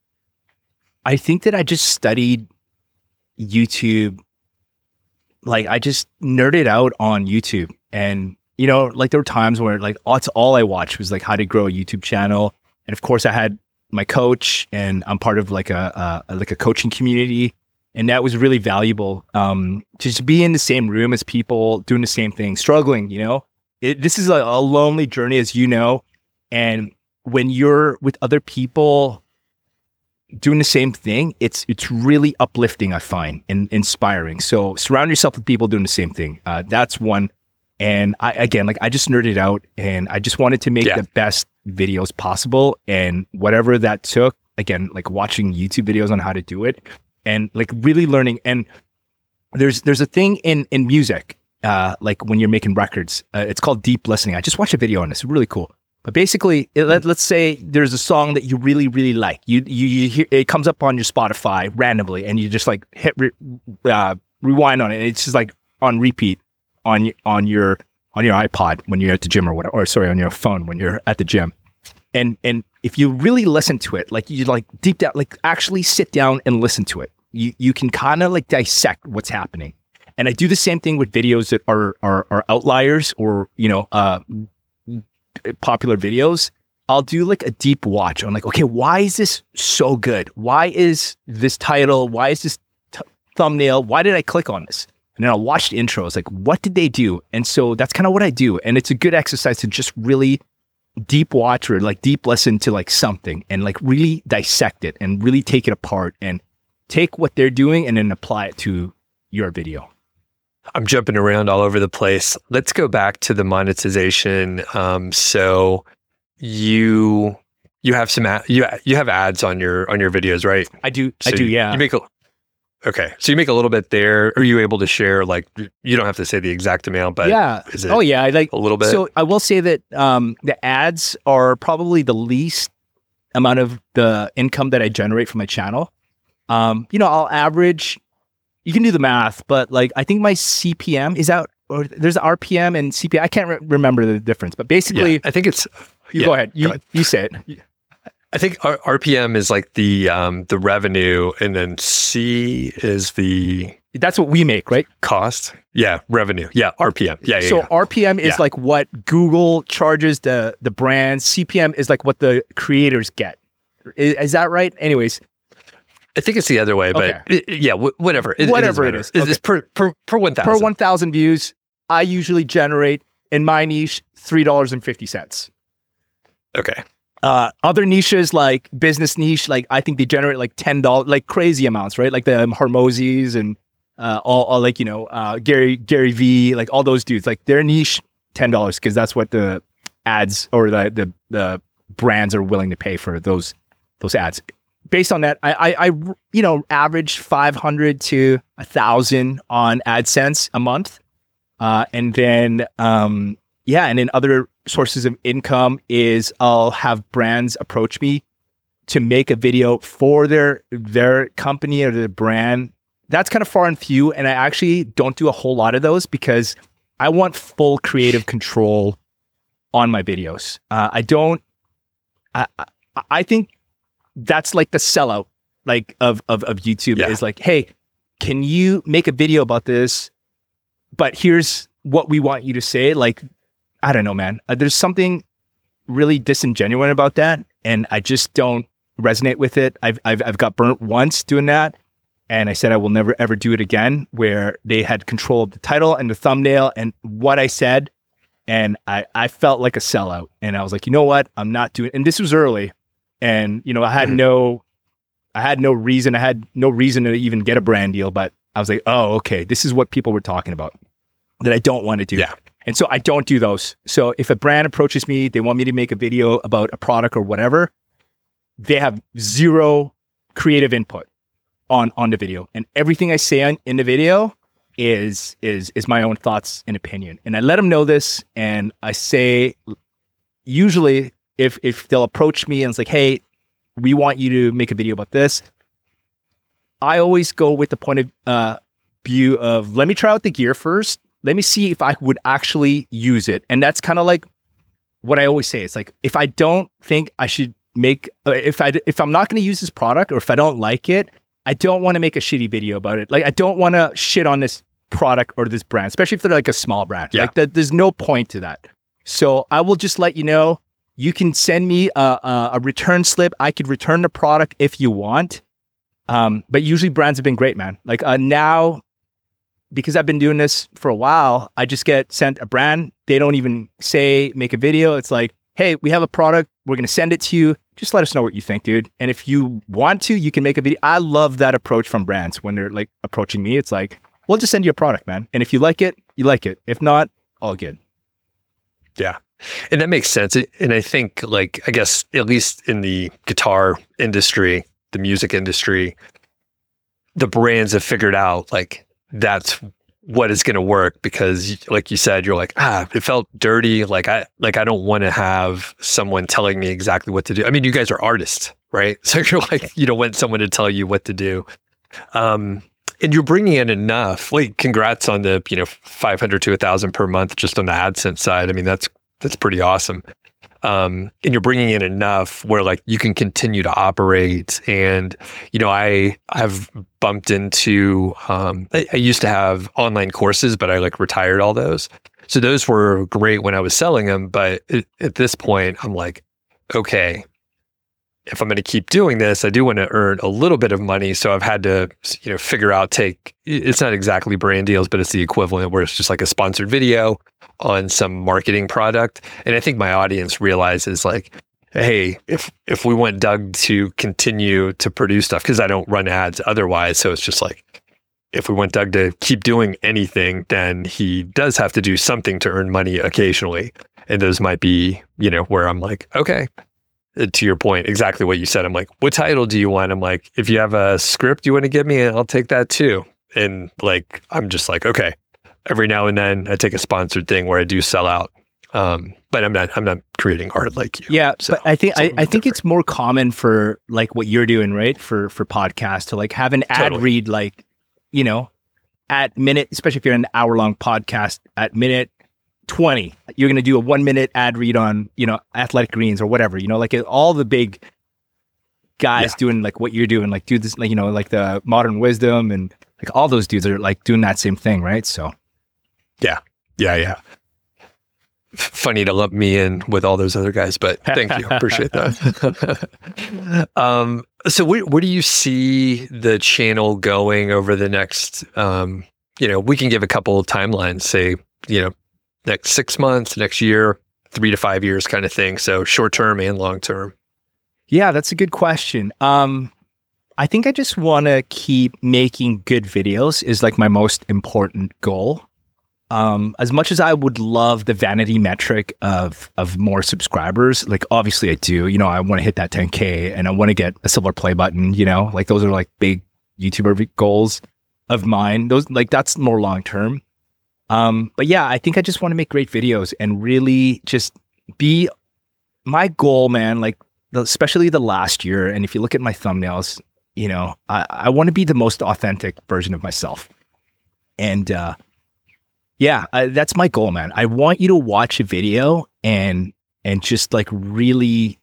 I think that I just studied YouTube. Like I just nerded out on YouTube, and, you know, like there were times where like, that's all I watched was like how to grow a YouTube channel. And of course I had my coach, and I'm part of like a, a like a coaching community, and that was really valuable. Um, to just be in the same room as people doing the same thing, struggling. You know, it, this is a, a lonely journey, as you know, and when you're with other people doing the same thing, it's it's really uplifting, I find, and inspiring. So surround yourself with people doing the same thing. Uh, that's one. And I, again, like I just nerded out and I just wanted to make yeah. the best videos possible. And whatever that took, again, like watching YouTube videos on how to do it and like really learning. And there's there's a thing in, in music, uh, like when you're making records, uh, it's called deep listening. I just watched a video on this. It's really cool. But basically, it, let, let's say there's a song that you really, really like. You you, you hear, it comes up on your Spotify randomly and you just like hit re, uh, rewind on it. And it's just like on repeat. on on your on your iPod when you're at the gym or whatever, or sorry, on your phone when you're at the gym. And and if you really listen to it, like you like deep down, like actually sit down and listen to it, you you can kind of like dissect what's happening. And I do the same thing with videos that are are, are outliers or, you know, uh, popular videos. I'll do like a deep watch on like, okay, why is this so good? Why is this title? Why is this t- thumbnail? Why did I click on this? And then I'll watch the intros, like, what did they do? And so that's kind of what I do. And it's a good exercise to just really deep watch or like deep listen to like something and like really dissect it and really take it apart and take what they're doing and then apply it to your video. I'm jumping around all over the place. Let's go back to the monetization. Um, so you you have some ad, you you have ads on your on your videos, right? I do. So I do. Yeah. You make a Okay. So you make a little bit there. Are you able to share, like, you don't have to say the exact amount, but yeah. is it oh, yeah. I like a little bit? So I will say that um, the ads are probably the least amount of the income that I generate from my channel. Um, you know, I'll average, you can do the math, but like, I think my C P M is out, or there's R P M and C P M. I can't re- remember the difference, but basically, yeah, I think it's, you yeah, go ahead. You, go ahead. you say it. I think R- RPM is like the um, the revenue, and then C is the that's what we make, right? Cost. Yeah, revenue. Yeah, R P M. Yeah, yeah. So yeah. R P M is yeah. like what Google charges the the brands. C P M is like what the creators get. Is, is that right? Anyways, I think it's the other way, but okay. it, yeah, w- whatever. It, whatever it it is. is. Okay. It's per per per one thousand. Per one thousand views, I usually generate in my niche three dollars and fifty cents. Okay. Uh, other niches like business niche, like I think they generate like ten dollars, like crazy amounts, right? Like the um, Hormozis and uh, all, all like, you know, uh, Gary Gary V, like all those dudes, like their niche, ten dollars, because that's what the ads or the, the the brands are willing to pay for those those ads. Based on that, I I, I you know average five hundred to a thousand on AdSense a month, uh, and then um, yeah, and then other sources of income is I'll have brands approach me to make a video for their their company or their brand. That's kind of far and few, and I actually don't do a whole lot of those because I want full creative control on my videos. Uh, I don't. I, I I think that's like the sellout, like of of of YouTube yeah. is like, hey, can you make a video about this? But here's what we want you to say. Like, I don't know, man. Uh, there's something really disingenuous about that, and I just don't resonate with it. I've I've I've got burnt once doing that, and I said I will never ever do it again. Where they had control of the title and the thumbnail and what I said, and I I felt like a sellout. And I was like, you know what? I'm not doing. And this was early, and you know I had mm-hmm. no, I had no reason. I had no reason to even get a brand deal. But I was like, oh, okay, this is what people were talking about that I don't want to do. Yeah. And so I don't do those. So if a brand approaches me, they want me to make a video about a product or whatever, they have zero creative input on, on the video. And everything I say on, in the video is, is, is my own thoughts and opinion. And I let them know this. And I say, usually if, if they'll approach me and it's like, hey, we want you to make a video about this, I always go with the point of uh, view of, let me try out the gear first. Let me see if I would actually use it. And that's kind of like what I always say. It's like, if I don't think I should make, uh, if I, if I'm not going to use this product or if I don't like it, I don't want to make a shitty video about it. Like, I don't want to shit on this product or this brand, especially if they're like a small brand. Yeah. Like that, there's no point to that. So I will just let you know, you can send me a, a, a return slip. I could return the product if you want. Um, but usually brands have been great, man. Like uh, now, because I've been doing this for a while, I just get sent a brand. They don't even say, make a video. It's like, hey, we have a product. We're going to send it to you. just let us know what you think, dude. And if you want to, you can make a video. I love that approach from brands when they're like approaching me. It's like, we'll just send you a product, man. And if you like it, you like it. If not, all good. Yeah. And that makes sense. And I think, like, I guess, at least in the guitar industry, the music industry, the brands have figured out, like, that's what is going to work because, like you said, you're like, ah, it felt dirty. Like, I, like, I don't want to have someone telling me exactly what to do. I mean, you guys are artists, right? So you're like, you don't want someone to tell you what to do. Um, and you're bringing in enough, like, congrats on the, you know, five hundred to a thousand per month just on the AdSense side. I mean, that's, that's pretty awesome. Um, and you're bringing in enough where, like, you can continue to operate. And, you know, I, I've bumped into, um, I, I used to have online courses, but I like retired all those. So those were great when I was selling them. But it, at this point, I'm like, okay, if I'm going to keep doing this, I do want to earn a little bit of money. So I've had to, you know, figure out, take, it's not exactly brand deals, but it's the equivalent where it's just like a sponsored video on some marketing product. And I think my audience realizes, like, hey, if, if we want Doug to continue to produce stuff, because I don't run ads otherwise. So it's just like, if we want Doug to keep doing anything, then he does have to do something to earn money occasionally. And those might be, you know, where I'm like, okay, to your point, exactly what you said. I'm like, what title do you want? I'm like, if you have a script you want to give me, I'll take that too. And, like, I'm just like, okay, every now and then I take a sponsored thing where I do sell out. Um, but I'm not, I'm not creating art like you. Yeah. So, but I think, I, I think different. it's more common for, like, what you're doing, right? For, for podcasts to, like, have an ad Totally. read, like, you know, at minute, especially if you're an hour long podcast, at minute twenty, you're going to do a one minute ad read on, you know, Athletic Greens or whatever, you know, like all the big guys Yeah. doing like what you're doing, like do this, like, you know, like the Modern Wisdom and like all those dudes are like doing that same thing. Right. So. Yeah. Yeah. Yeah. Funny to lump me in with all those other guys, but thank you. Appreciate that. um, so where, where do you see the channel going over the next, um, you know, we can give a couple of timelines, say, you know, next six months, next year, three to five years kind of thing. So short term and long term. Yeah, that's a good question. Um, I think I just want to keep making good videos is like my most important goal. Um, as much as I would love the vanity metric of of more subscribers, like obviously I do, you know, I want to hit that ten K and I want to get a silver play button, you know, like those are like big YouTuber goals of mine. Those, like, that's more long term. Um, but yeah, I think I just want to make great videos and really just be my goal, man, like especially the last year. And if you look at my thumbnails, you know, I, I want to be the most authentic version of myself. And, uh, yeah, I, that's my goal, man. I want you to watch a video and and just like really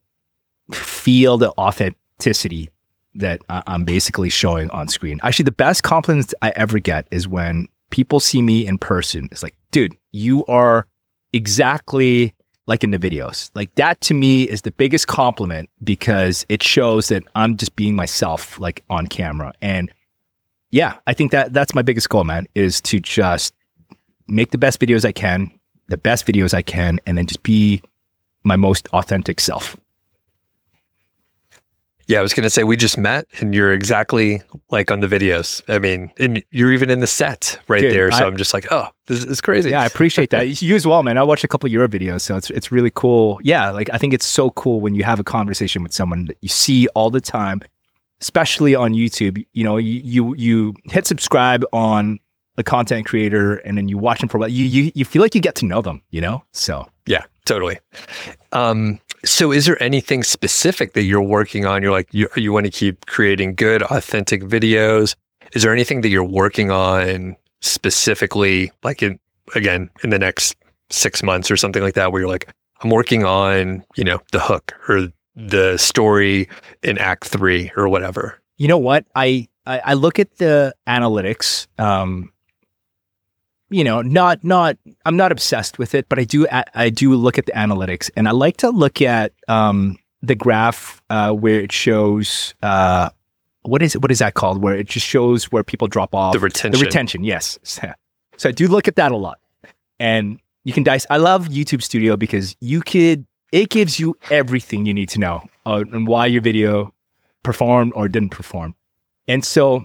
feel the authenticity that I, I'm basically showing on screen. Actually, the best compliments I ever get is when people see me in person. It's like, dude, you are exactly like in the videos. Like that to me is the biggest compliment because it shows that I'm just being myself, like on camera. And yeah, I think that that's my biggest goal, man, is to just make the best videos I can, the best videos I can, and then just be my most authentic self. Yeah, I was going to say, we just met and you're exactly like on the videos. I mean, and you're even in the set right Dude, there. So I, I'm just like, oh, this is crazy. Yeah, I appreciate that. You as well, man. I watched a couple of your videos, so it's it's really cool. Yeah, like I think it's so cool when you have a conversation with someone that you see all the time, especially on YouTube. You know, you you, you hit subscribe on a content creator and then you watch them for a while. You, you, you feel like you get to know them, you know? So yeah, totally. Um, so is there anything specific that you're working on? You're like, you, you want to keep creating good, authentic videos. Is there anything that you're working on specifically, like in, again, in the next six months or something like that, where you're like, I'm working on, you know, the hook or the story in act three or whatever? You know what? I, I, I look at the analytics, um, you know, not, not, I'm not obsessed with it, but I do, I do look at the analytics and I like to look at, um, the graph, uh, where it shows, uh, what is it? What is that called? Where it just shows where people drop off. The retention. The retention. Yes. So I do look at that a lot and you can dice. I love YouTube Studio because you could it gives you everything you need to know uh, and why your video performed or didn't perform. And so,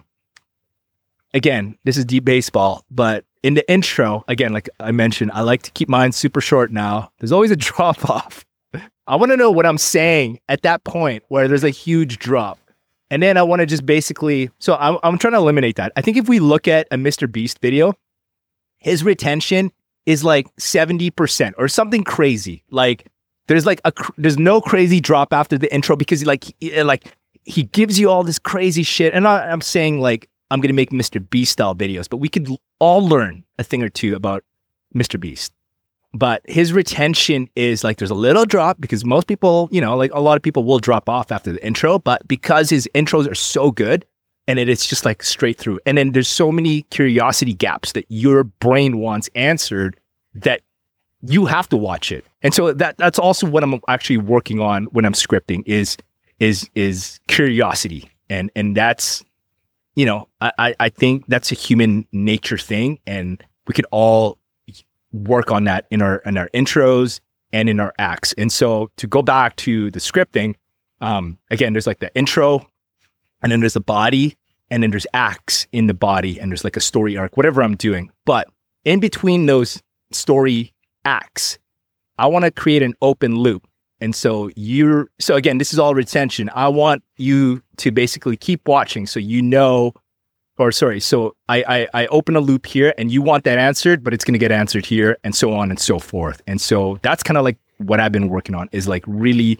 again, this is deep baseball, but in the intro, again, like I mentioned, I like to keep mine super short now. There's always a drop off. I want to know what I'm saying at that point where there's a huge drop. And then I want to just basically, so I'm, I'm trying to eliminate that. I think if we look at a Mister Beast video, his retention is like seventy percent or something crazy. Like there's like a, there's no crazy drop after the intro because like, he, like he gives you all this crazy shit. And I, I'm saying like, I'm going to make Mister Beast style videos, but we could all learn a thing or two about Mister Beast. But his retention is like, there's a little drop because most people, you know, like a lot of people will drop off after the intro, but because his intros are so good and it, it's just like straight through. And then there's so many curiosity gaps that your brain wants answered that you have to watch it. And so that that's also what I'm actually working on when I'm scripting is, is, is curiosity. And, and that's, you know, I, I think that's a human nature thing, and we could all work on that in our in our intros and in our acts. And so to go back to the scripting, um, again, there's like the intro, and then there's the body, and then there's acts in the body, and there's like a story arc, whatever I'm doing. But in between those story acts, I want to create an open loop. And so you're, so again, this is all retention. I want you to basically keep watching so you know, or sorry, so I, I, I open a loop here and you want that answered, but it's going to get answered here and so on and so forth. And so that's kind of like what I've been working on is like really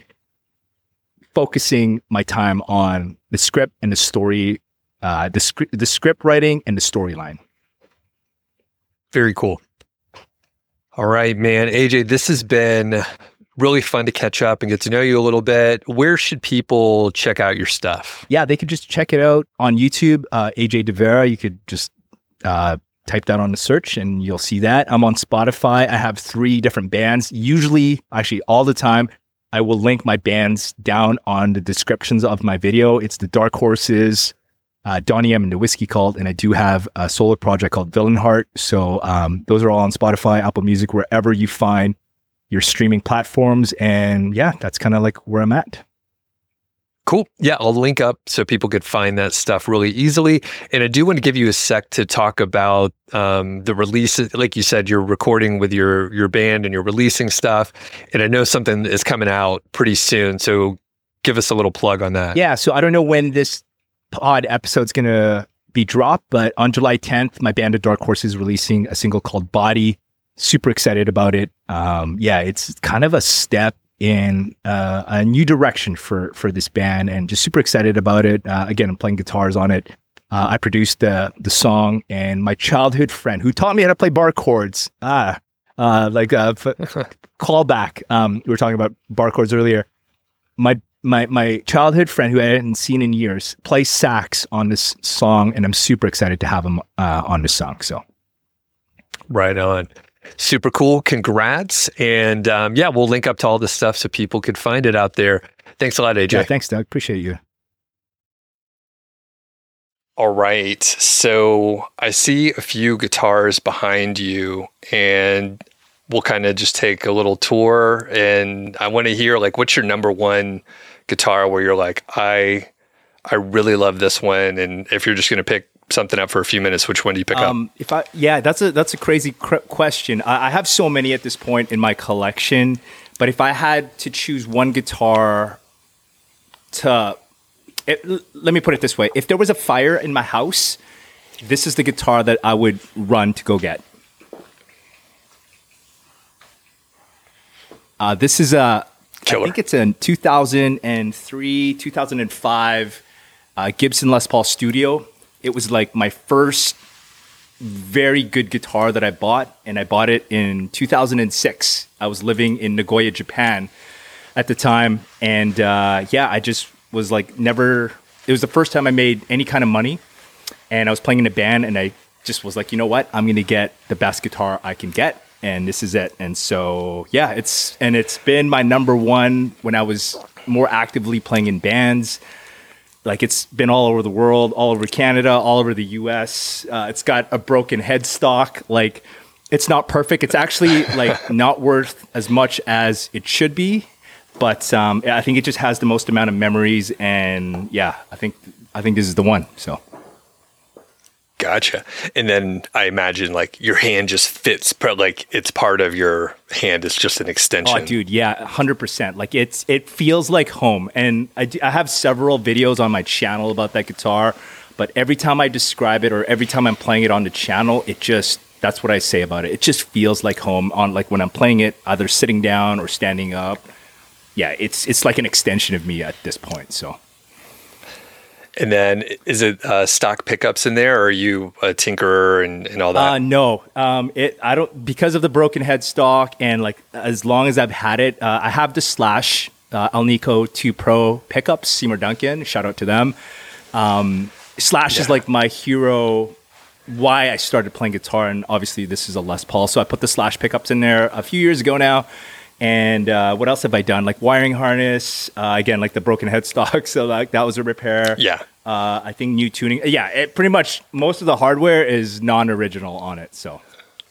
focusing my time on the script and the story, uh, the script, the script writing and the storyline. Very cool. All right, man. A J, this has been really fun to catch up and get to know you a little bit. Where should people check out your stuff? Yeah, they could just check it out on YouTube, uh, A J De Vera. You could just uh, type that on the search and you'll see that. I'm on Spotify. I have three different bands. Usually, actually all the time, I will link my bands down on the descriptions of my video. It's the Dark Horses, uh, Donnie M and the Whiskey Cult, and I do have a solo project called Villain Heart. So um, those are all on Spotify, Apple Music, wherever you find your streaming platforms. And yeah, that's kind of like where I'm at. Cool. Yeah, I'll link up so people could find that stuff really easily. And I do want to give you a sec to talk about um, the release. Like you said, you're recording with your your band and you're releasing stuff. And I know something is coming out pretty soon. So give us a little plug on that. Yeah. So I don't know when this pod episode's going to be dropped, but on July tenth, my band, The Dark Horses, is releasing a single called Body. Super excited about it. Um, yeah, it's kind of a step in uh, a new direction for for this band, and just super excited about it. Uh, again, I'm playing guitars on it. Uh, I produced the the song, and my childhood friend who taught me how to play bar chords. Ah, uh, like a f- callback. Um, we were talking about bar chords earlier. My my my childhood friend who I hadn't seen in years plays sax on this song, and I'm super excited to have him uh, on this song. So, right on. Super cool. Congrats. And um, yeah, we'll link up to all this stuff so people could find it out there. Thanks a lot, A J. Yeah, thanks, Doug. Appreciate you. All right. So I see a few guitars behind you, and we'll kind of just take a little tour. And I want to hear, like, what's your number one guitar where you're like, I, I really love this one. And if you're just going to pick something up for a few minutes, which one do you pick um, up? If I, yeah, that's a that's a crazy cr- question. I, I have so many at this point in my collection, but if I had to choose one guitar to, it, l- let me put it this way: if there was a fire in my house, this is the guitar that I would run to go get. Uh, this is a, Killer. I think it's a two thousand three, two thousand five uh, Gibson Les Paul Studio. It was like my first very good guitar that I bought, and I bought it in two thousand six. I was living in Nagoya, Japan at the time, and uh, yeah, I just was like never, it was the first time I made any kind of money, and I was playing in a band, and I just was like, you know what, I'm going to get the best guitar I can get, and this is it. And so, yeah, it's, and it's been my number one when I was more actively playing in bands. Like, it's been all over the world, all over Canada, all over the U S. Uh, it's got a broken headstock. Like, it's not perfect. It's actually like not worth as much as it should be. but um, I think it just has the most amount of memories, and yeah, I think I think this is the one. So. Gotcha. And then I imagine like your hand just fits, like it's part of your hand. It's just an extension. Oh, dude, yeah, one hundred percent. Like it's it feels like home. And I, do, I have several videos on my channel about that guitar, but every time I describe it or every time I'm playing it on the channel, it just that's what I say about it. It just feels like home on like when I'm playing it, either sitting down or standing up. Yeah, it's it's like an extension of me at this point. So. And then is it uh, stock pickups in there, or are you a tinkerer and, and all that? Uh, no, um, it I don't because of the broken headstock and like as long as I've had it, uh, I have the Slash uh, Alnico two Pro pickups. Seymour Duncan, shout out to them. Um, Slash yeah. is like my hero. Why I started playing guitar, and obviously this is a Les Paul, so I put the Slash pickups in there a few years ago now. And uh, what else have I done? Like wiring harness, uh, again, like the broken headstock. So like that was a repair. Yeah. Uh, I think new tuning. Yeah, it pretty much most of the hardware is non-original on it. So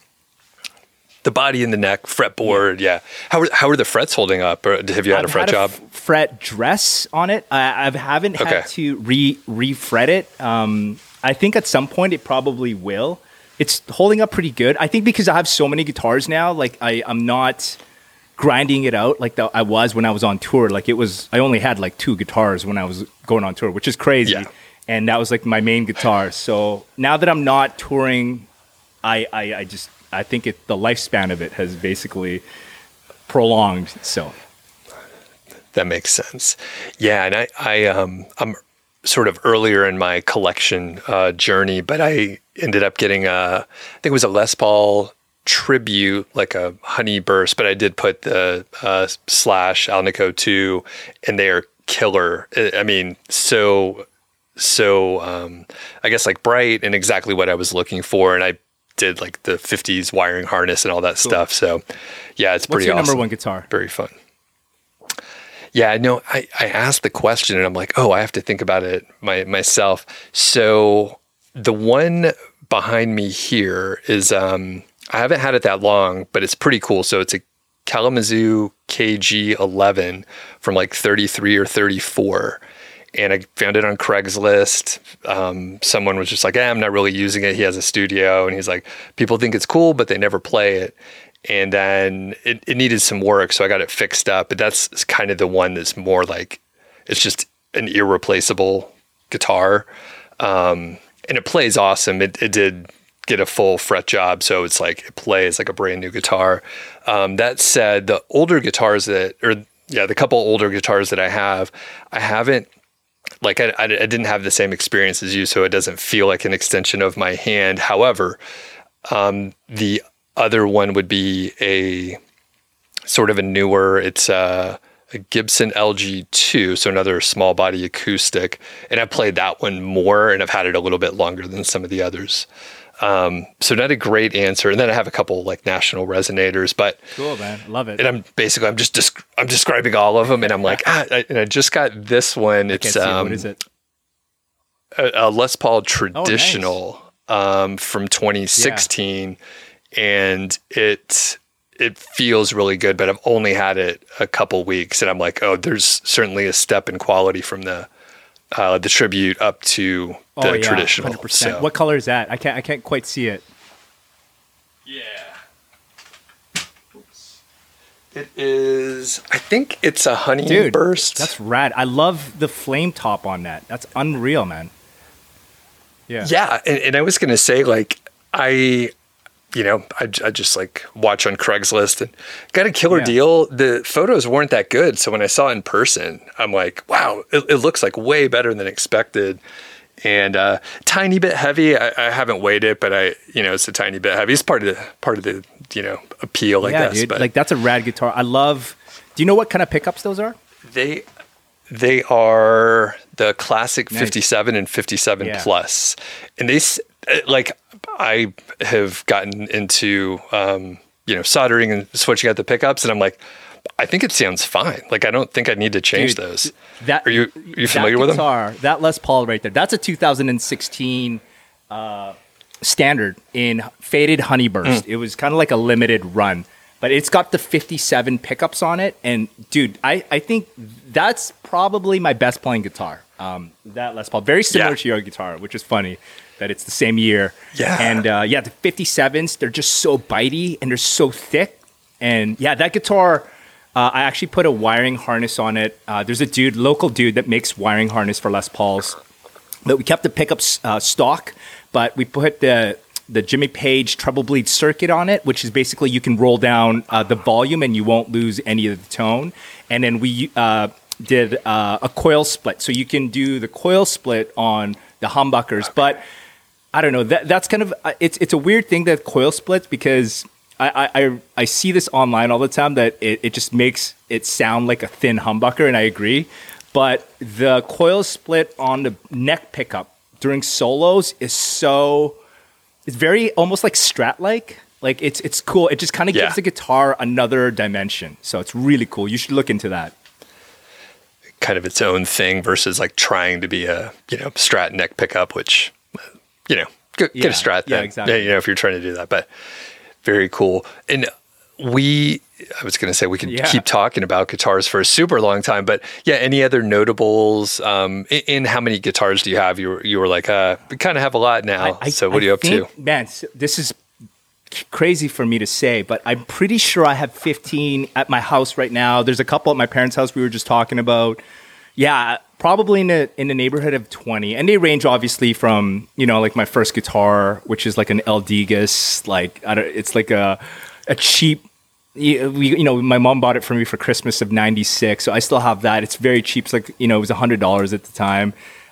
the body and the neck, fretboard. Yeah. yeah. How are, how are the frets holding up? Or have you had I've a fret had job? A f- fret dress on it. I, I haven't had okay. to re re-fret it. Um, I think at some point it probably will. It's holding up pretty good. I think because I have so many guitars now, like I, I'm not grinding it out like the, I was when I was on tour. Like it was, I only had like two guitars when I was going on tour, which is crazy. Yeah. And that was like my main guitar. So now that I'm not touring, I, I, I just, I think it, the lifespan of it has basically prolonged. So that makes sense. Yeah. And I, I, um, I'm sort of earlier in my collection uh, journey, but I ended up getting a, I think it was a Les Paul Tribute, like a honey burst, but I did put the uh, Slash Alnico two, and they are killer. I mean, so so um, I guess like bright and exactly what I was looking for. And I did like the fifties wiring harness and all that cool. stuff. So yeah, it's pretty What's your awesome. number one guitar? Very fun. Yeah, no, I, I asked the question and I'm like, oh, I have to think about it my, myself. So the one behind me here is, um, I haven't had it that long, but it's pretty cool. So it's a Kalamazoo K G eleven from like thirty-three or thirty-four. And I found it on Craigslist. Um, someone was just like, eh, I'm not really using it. He has a studio. And he's like, people think it's cool, but they never play it. And then it, it needed some work. So I got it fixed up. But that's kind of the one that's more like, it's just an irreplaceable guitar. Um, and it plays awesome. It, it did get a full fret job, so it's like it plays like a brand new guitar. Um, that said, the older guitars that, or yeah, the couple older guitars that I have, I haven't, like I, I, I didn't have the same experience as you, so it doesn't feel like an extension of my hand. However, um, the other one would be a sort of a newer, it's a, a Gibson L G two, so another small body acoustic, and I played that one more, and I've had it a little bit longer than some of the others. Um, so not a great answer. And then I have a couple like National Resonators, but cool, man. Love it. And I'm basically, I'm just, desc- I'm describing all of them, and I'm like, ah, I, and I just got this one. It's, um, what is it? A, a Les Paul Traditional, oh, nice. um, from twenty sixteen. Yeah. And it, it feels really good, but I've only had it a couple weeks, and I'm like, oh, there's certainly a step in quality from the, uh, the Tribute up to the oh, yeah, Traditional. one hundred percent. So. What color is that? I can't I can't quite see it. Yeah. Oops. It is, I think it's a honey Dude, burst. That's rad. I love the flame top on that. That's unreal, man. Yeah. Yeah. And, and I was going to say, like, I, you know, I, I just like watch on Craigslist and got a killer yeah. deal. The photos weren't that good. So when I saw it in person, I'm like, wow, it, it looks like way better than expected. And uh, tiny bit heavy. I, I haven't weighed it, but I, you know, it's a tiny bit heavy. It's part of the part of the, you know, appeal, I yeah, guess. Dude. But like that's a rad guitar. I love. Do you know what kind of pickups those are? They, they are the classic nice. fifty-seven and fifty-seven yeah. plus, and they like I have gotten into um, you know soldering and switching out the pickups, and I'm like, I think it sounds fine. Like, I don't think I need to change Dude, those. That, are you are you familiar with guitar, them? That Les Paul right there. That's a two thousand sixteen uh, standard in faded honeyburst. Mm. It was kind of like a limited run. but it's got the fifty-seven pickups on it. And dude, I, I think that's probably my best playing guitar. Um, that Les Paul, very similar Yeah. to your guitar, which is funny that it's the same year. Yeah. And uh, yeah, the fifty-sevens, they're just so bitey and they're so thick. And yeah, that guitar, uh, I actually put a wiring harness on it. Uh, there's a dude, local dude that makes wiring harness for Les Pauls. But we kept the pickups uh, stock, but we put the the Jimmy Page treble bleed circuit on it, which is basically you can roll down uh, the volume and you won't lose any of the tone. And then we uh, did uh, a coil split, so you can do the coil split on the humbuckers. But I don't know, that that's kind of uh, it's it's a weird thing that coil splits, because I I, I see this online all the time that it, it just makes it sound like a thin humbucker, and I agree. But the coil split on the neck pickup during solos is so, it's very almost like Strat-like. Like it's it's cool. It just kind of Yeah. gives the guitar another dimension. So it's really cool. You should look into that. Kind of its own thing versus like trying to be a, you know, Strat neck pickup, which, you know, get, Yeah. get a Strat Yeah, then, exactly. you know, if you're trying to do that. But very cool. And we, I was going to say we can Yeah. keep talking about guitars for a super long time, but yeah, any other notables? Um, in, in how many guitars do you have? You were, you were like, uh, we kind of have a lot now. I- so what I are you up think- to? Man, s- this is crazy for me to say, but I'm pretty sure I have fifteen at my house right now. There's a couple at my parents' house we were just talking about. Yeah, probably in the in the neighborhood of twenty, and they range obviously from, you know, like my first guitar, which is like an Eldigas, like I don't, it's like a a cheap. You we, you know, my mom bought it for me for Christmas of ninety-six, so I still have that. It's very cheap. It's like, you know, it was one hundred dollars at the time.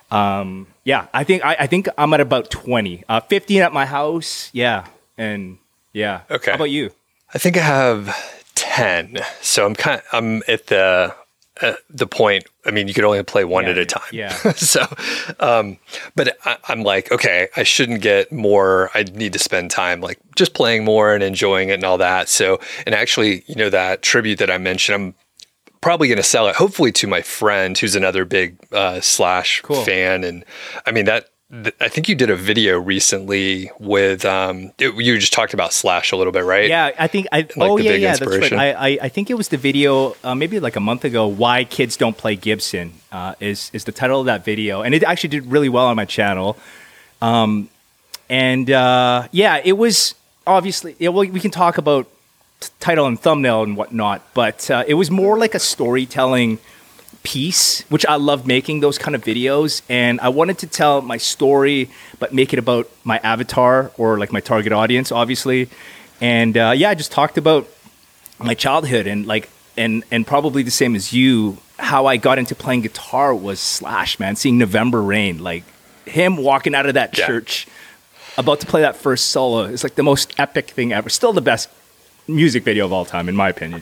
Um, yeah, I think I, I think I'm at about twenty. Uh, fifteen at my house, yeah, and yeah. Okay. How about you? I think I have ten. So I'm kind of, I'm at the uh, the point. I mean, you could only play one Yeah, at a yeah, time. yeah. so, um, but I, I'm like, okay, I shouldn't get more. I need to spend time like just playing more and enjoying it and all that. So, and actually, you know, that tribute that I mentioned, I'm probably going to sell it, hopefully, to my friend who's another big uh, Slash Cool. fan. And I mean that. th- I think you did a video recently with um, it, you just talked about Slash a little bit, right? Yeah, I think I. Like oh the yeah, big yeah, that's right. inspiration. I, I I think it was the video, uh, maybe like a month ago. Why kids don't play Gibson uh, is is the title of that video, and it actually did really well on my channel. Um, and uh, yeah, it was obviously. Yeah, well, we can talk about t- title and thumbnail and whatnot, but uh, it was more like a storytelling piece, which I love making those kind of videos. And I wanted to tell my story, but make it about my avatar or like my target audience, obviously. And uh, yeah, I just talked about my childhood and like, and, and probably the same as you, how I got into playing guitar was Slash, man, seeing November Rain, like him walking out of that Yeah. church about to play that first solo. It's like the most epic thing ever. Still the best music video of all time, in my opinion.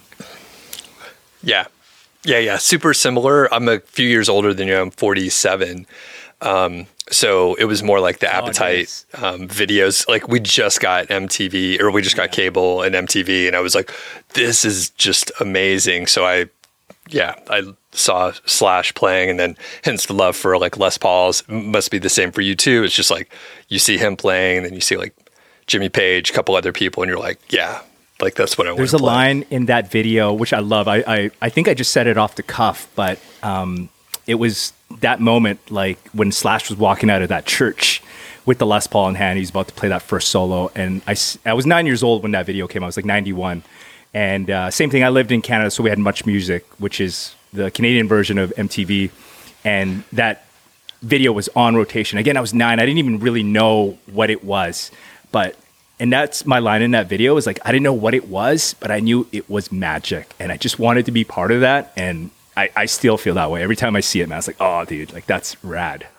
Yeah. Yeah, yeah. Super similar. I'm a few years older than you. I'm forty-seven. Um, so it was more like the Appetite nice. um, videos. Like we just got M T V or we just got cable and M T V. And I was like, this is just amazing. So I, yeah, I saw Slash playing and then hence the love for like Les Pauls. M- Must be the same for you too. It's just like you see him playing and then you see like Jimmy Page, a couple other people, and you're like, yeah, like that's what I want There's to a play. line in that video which I love. I, I, I think I just said it off the cuff, but um, it was that moment like when Slash was walking out of that church with the Les Paul in hand. He's about to play that first solo, and I, s- I was nine years old when that video came out. I was like ninety-one, and uh, same thing. I lived in Canada, so we had Much Music, which is the Canadian version of M T V, and that video was on rotation. Again, I was nine. I didn't even really know what it was, but. And that's my line in that video is like, I didn't know what it was, but I knew it was magic. And I just wanted to be part of that. And I, I still feel that way. Every time I see it, man, it's like, oh, dude, like that's rad.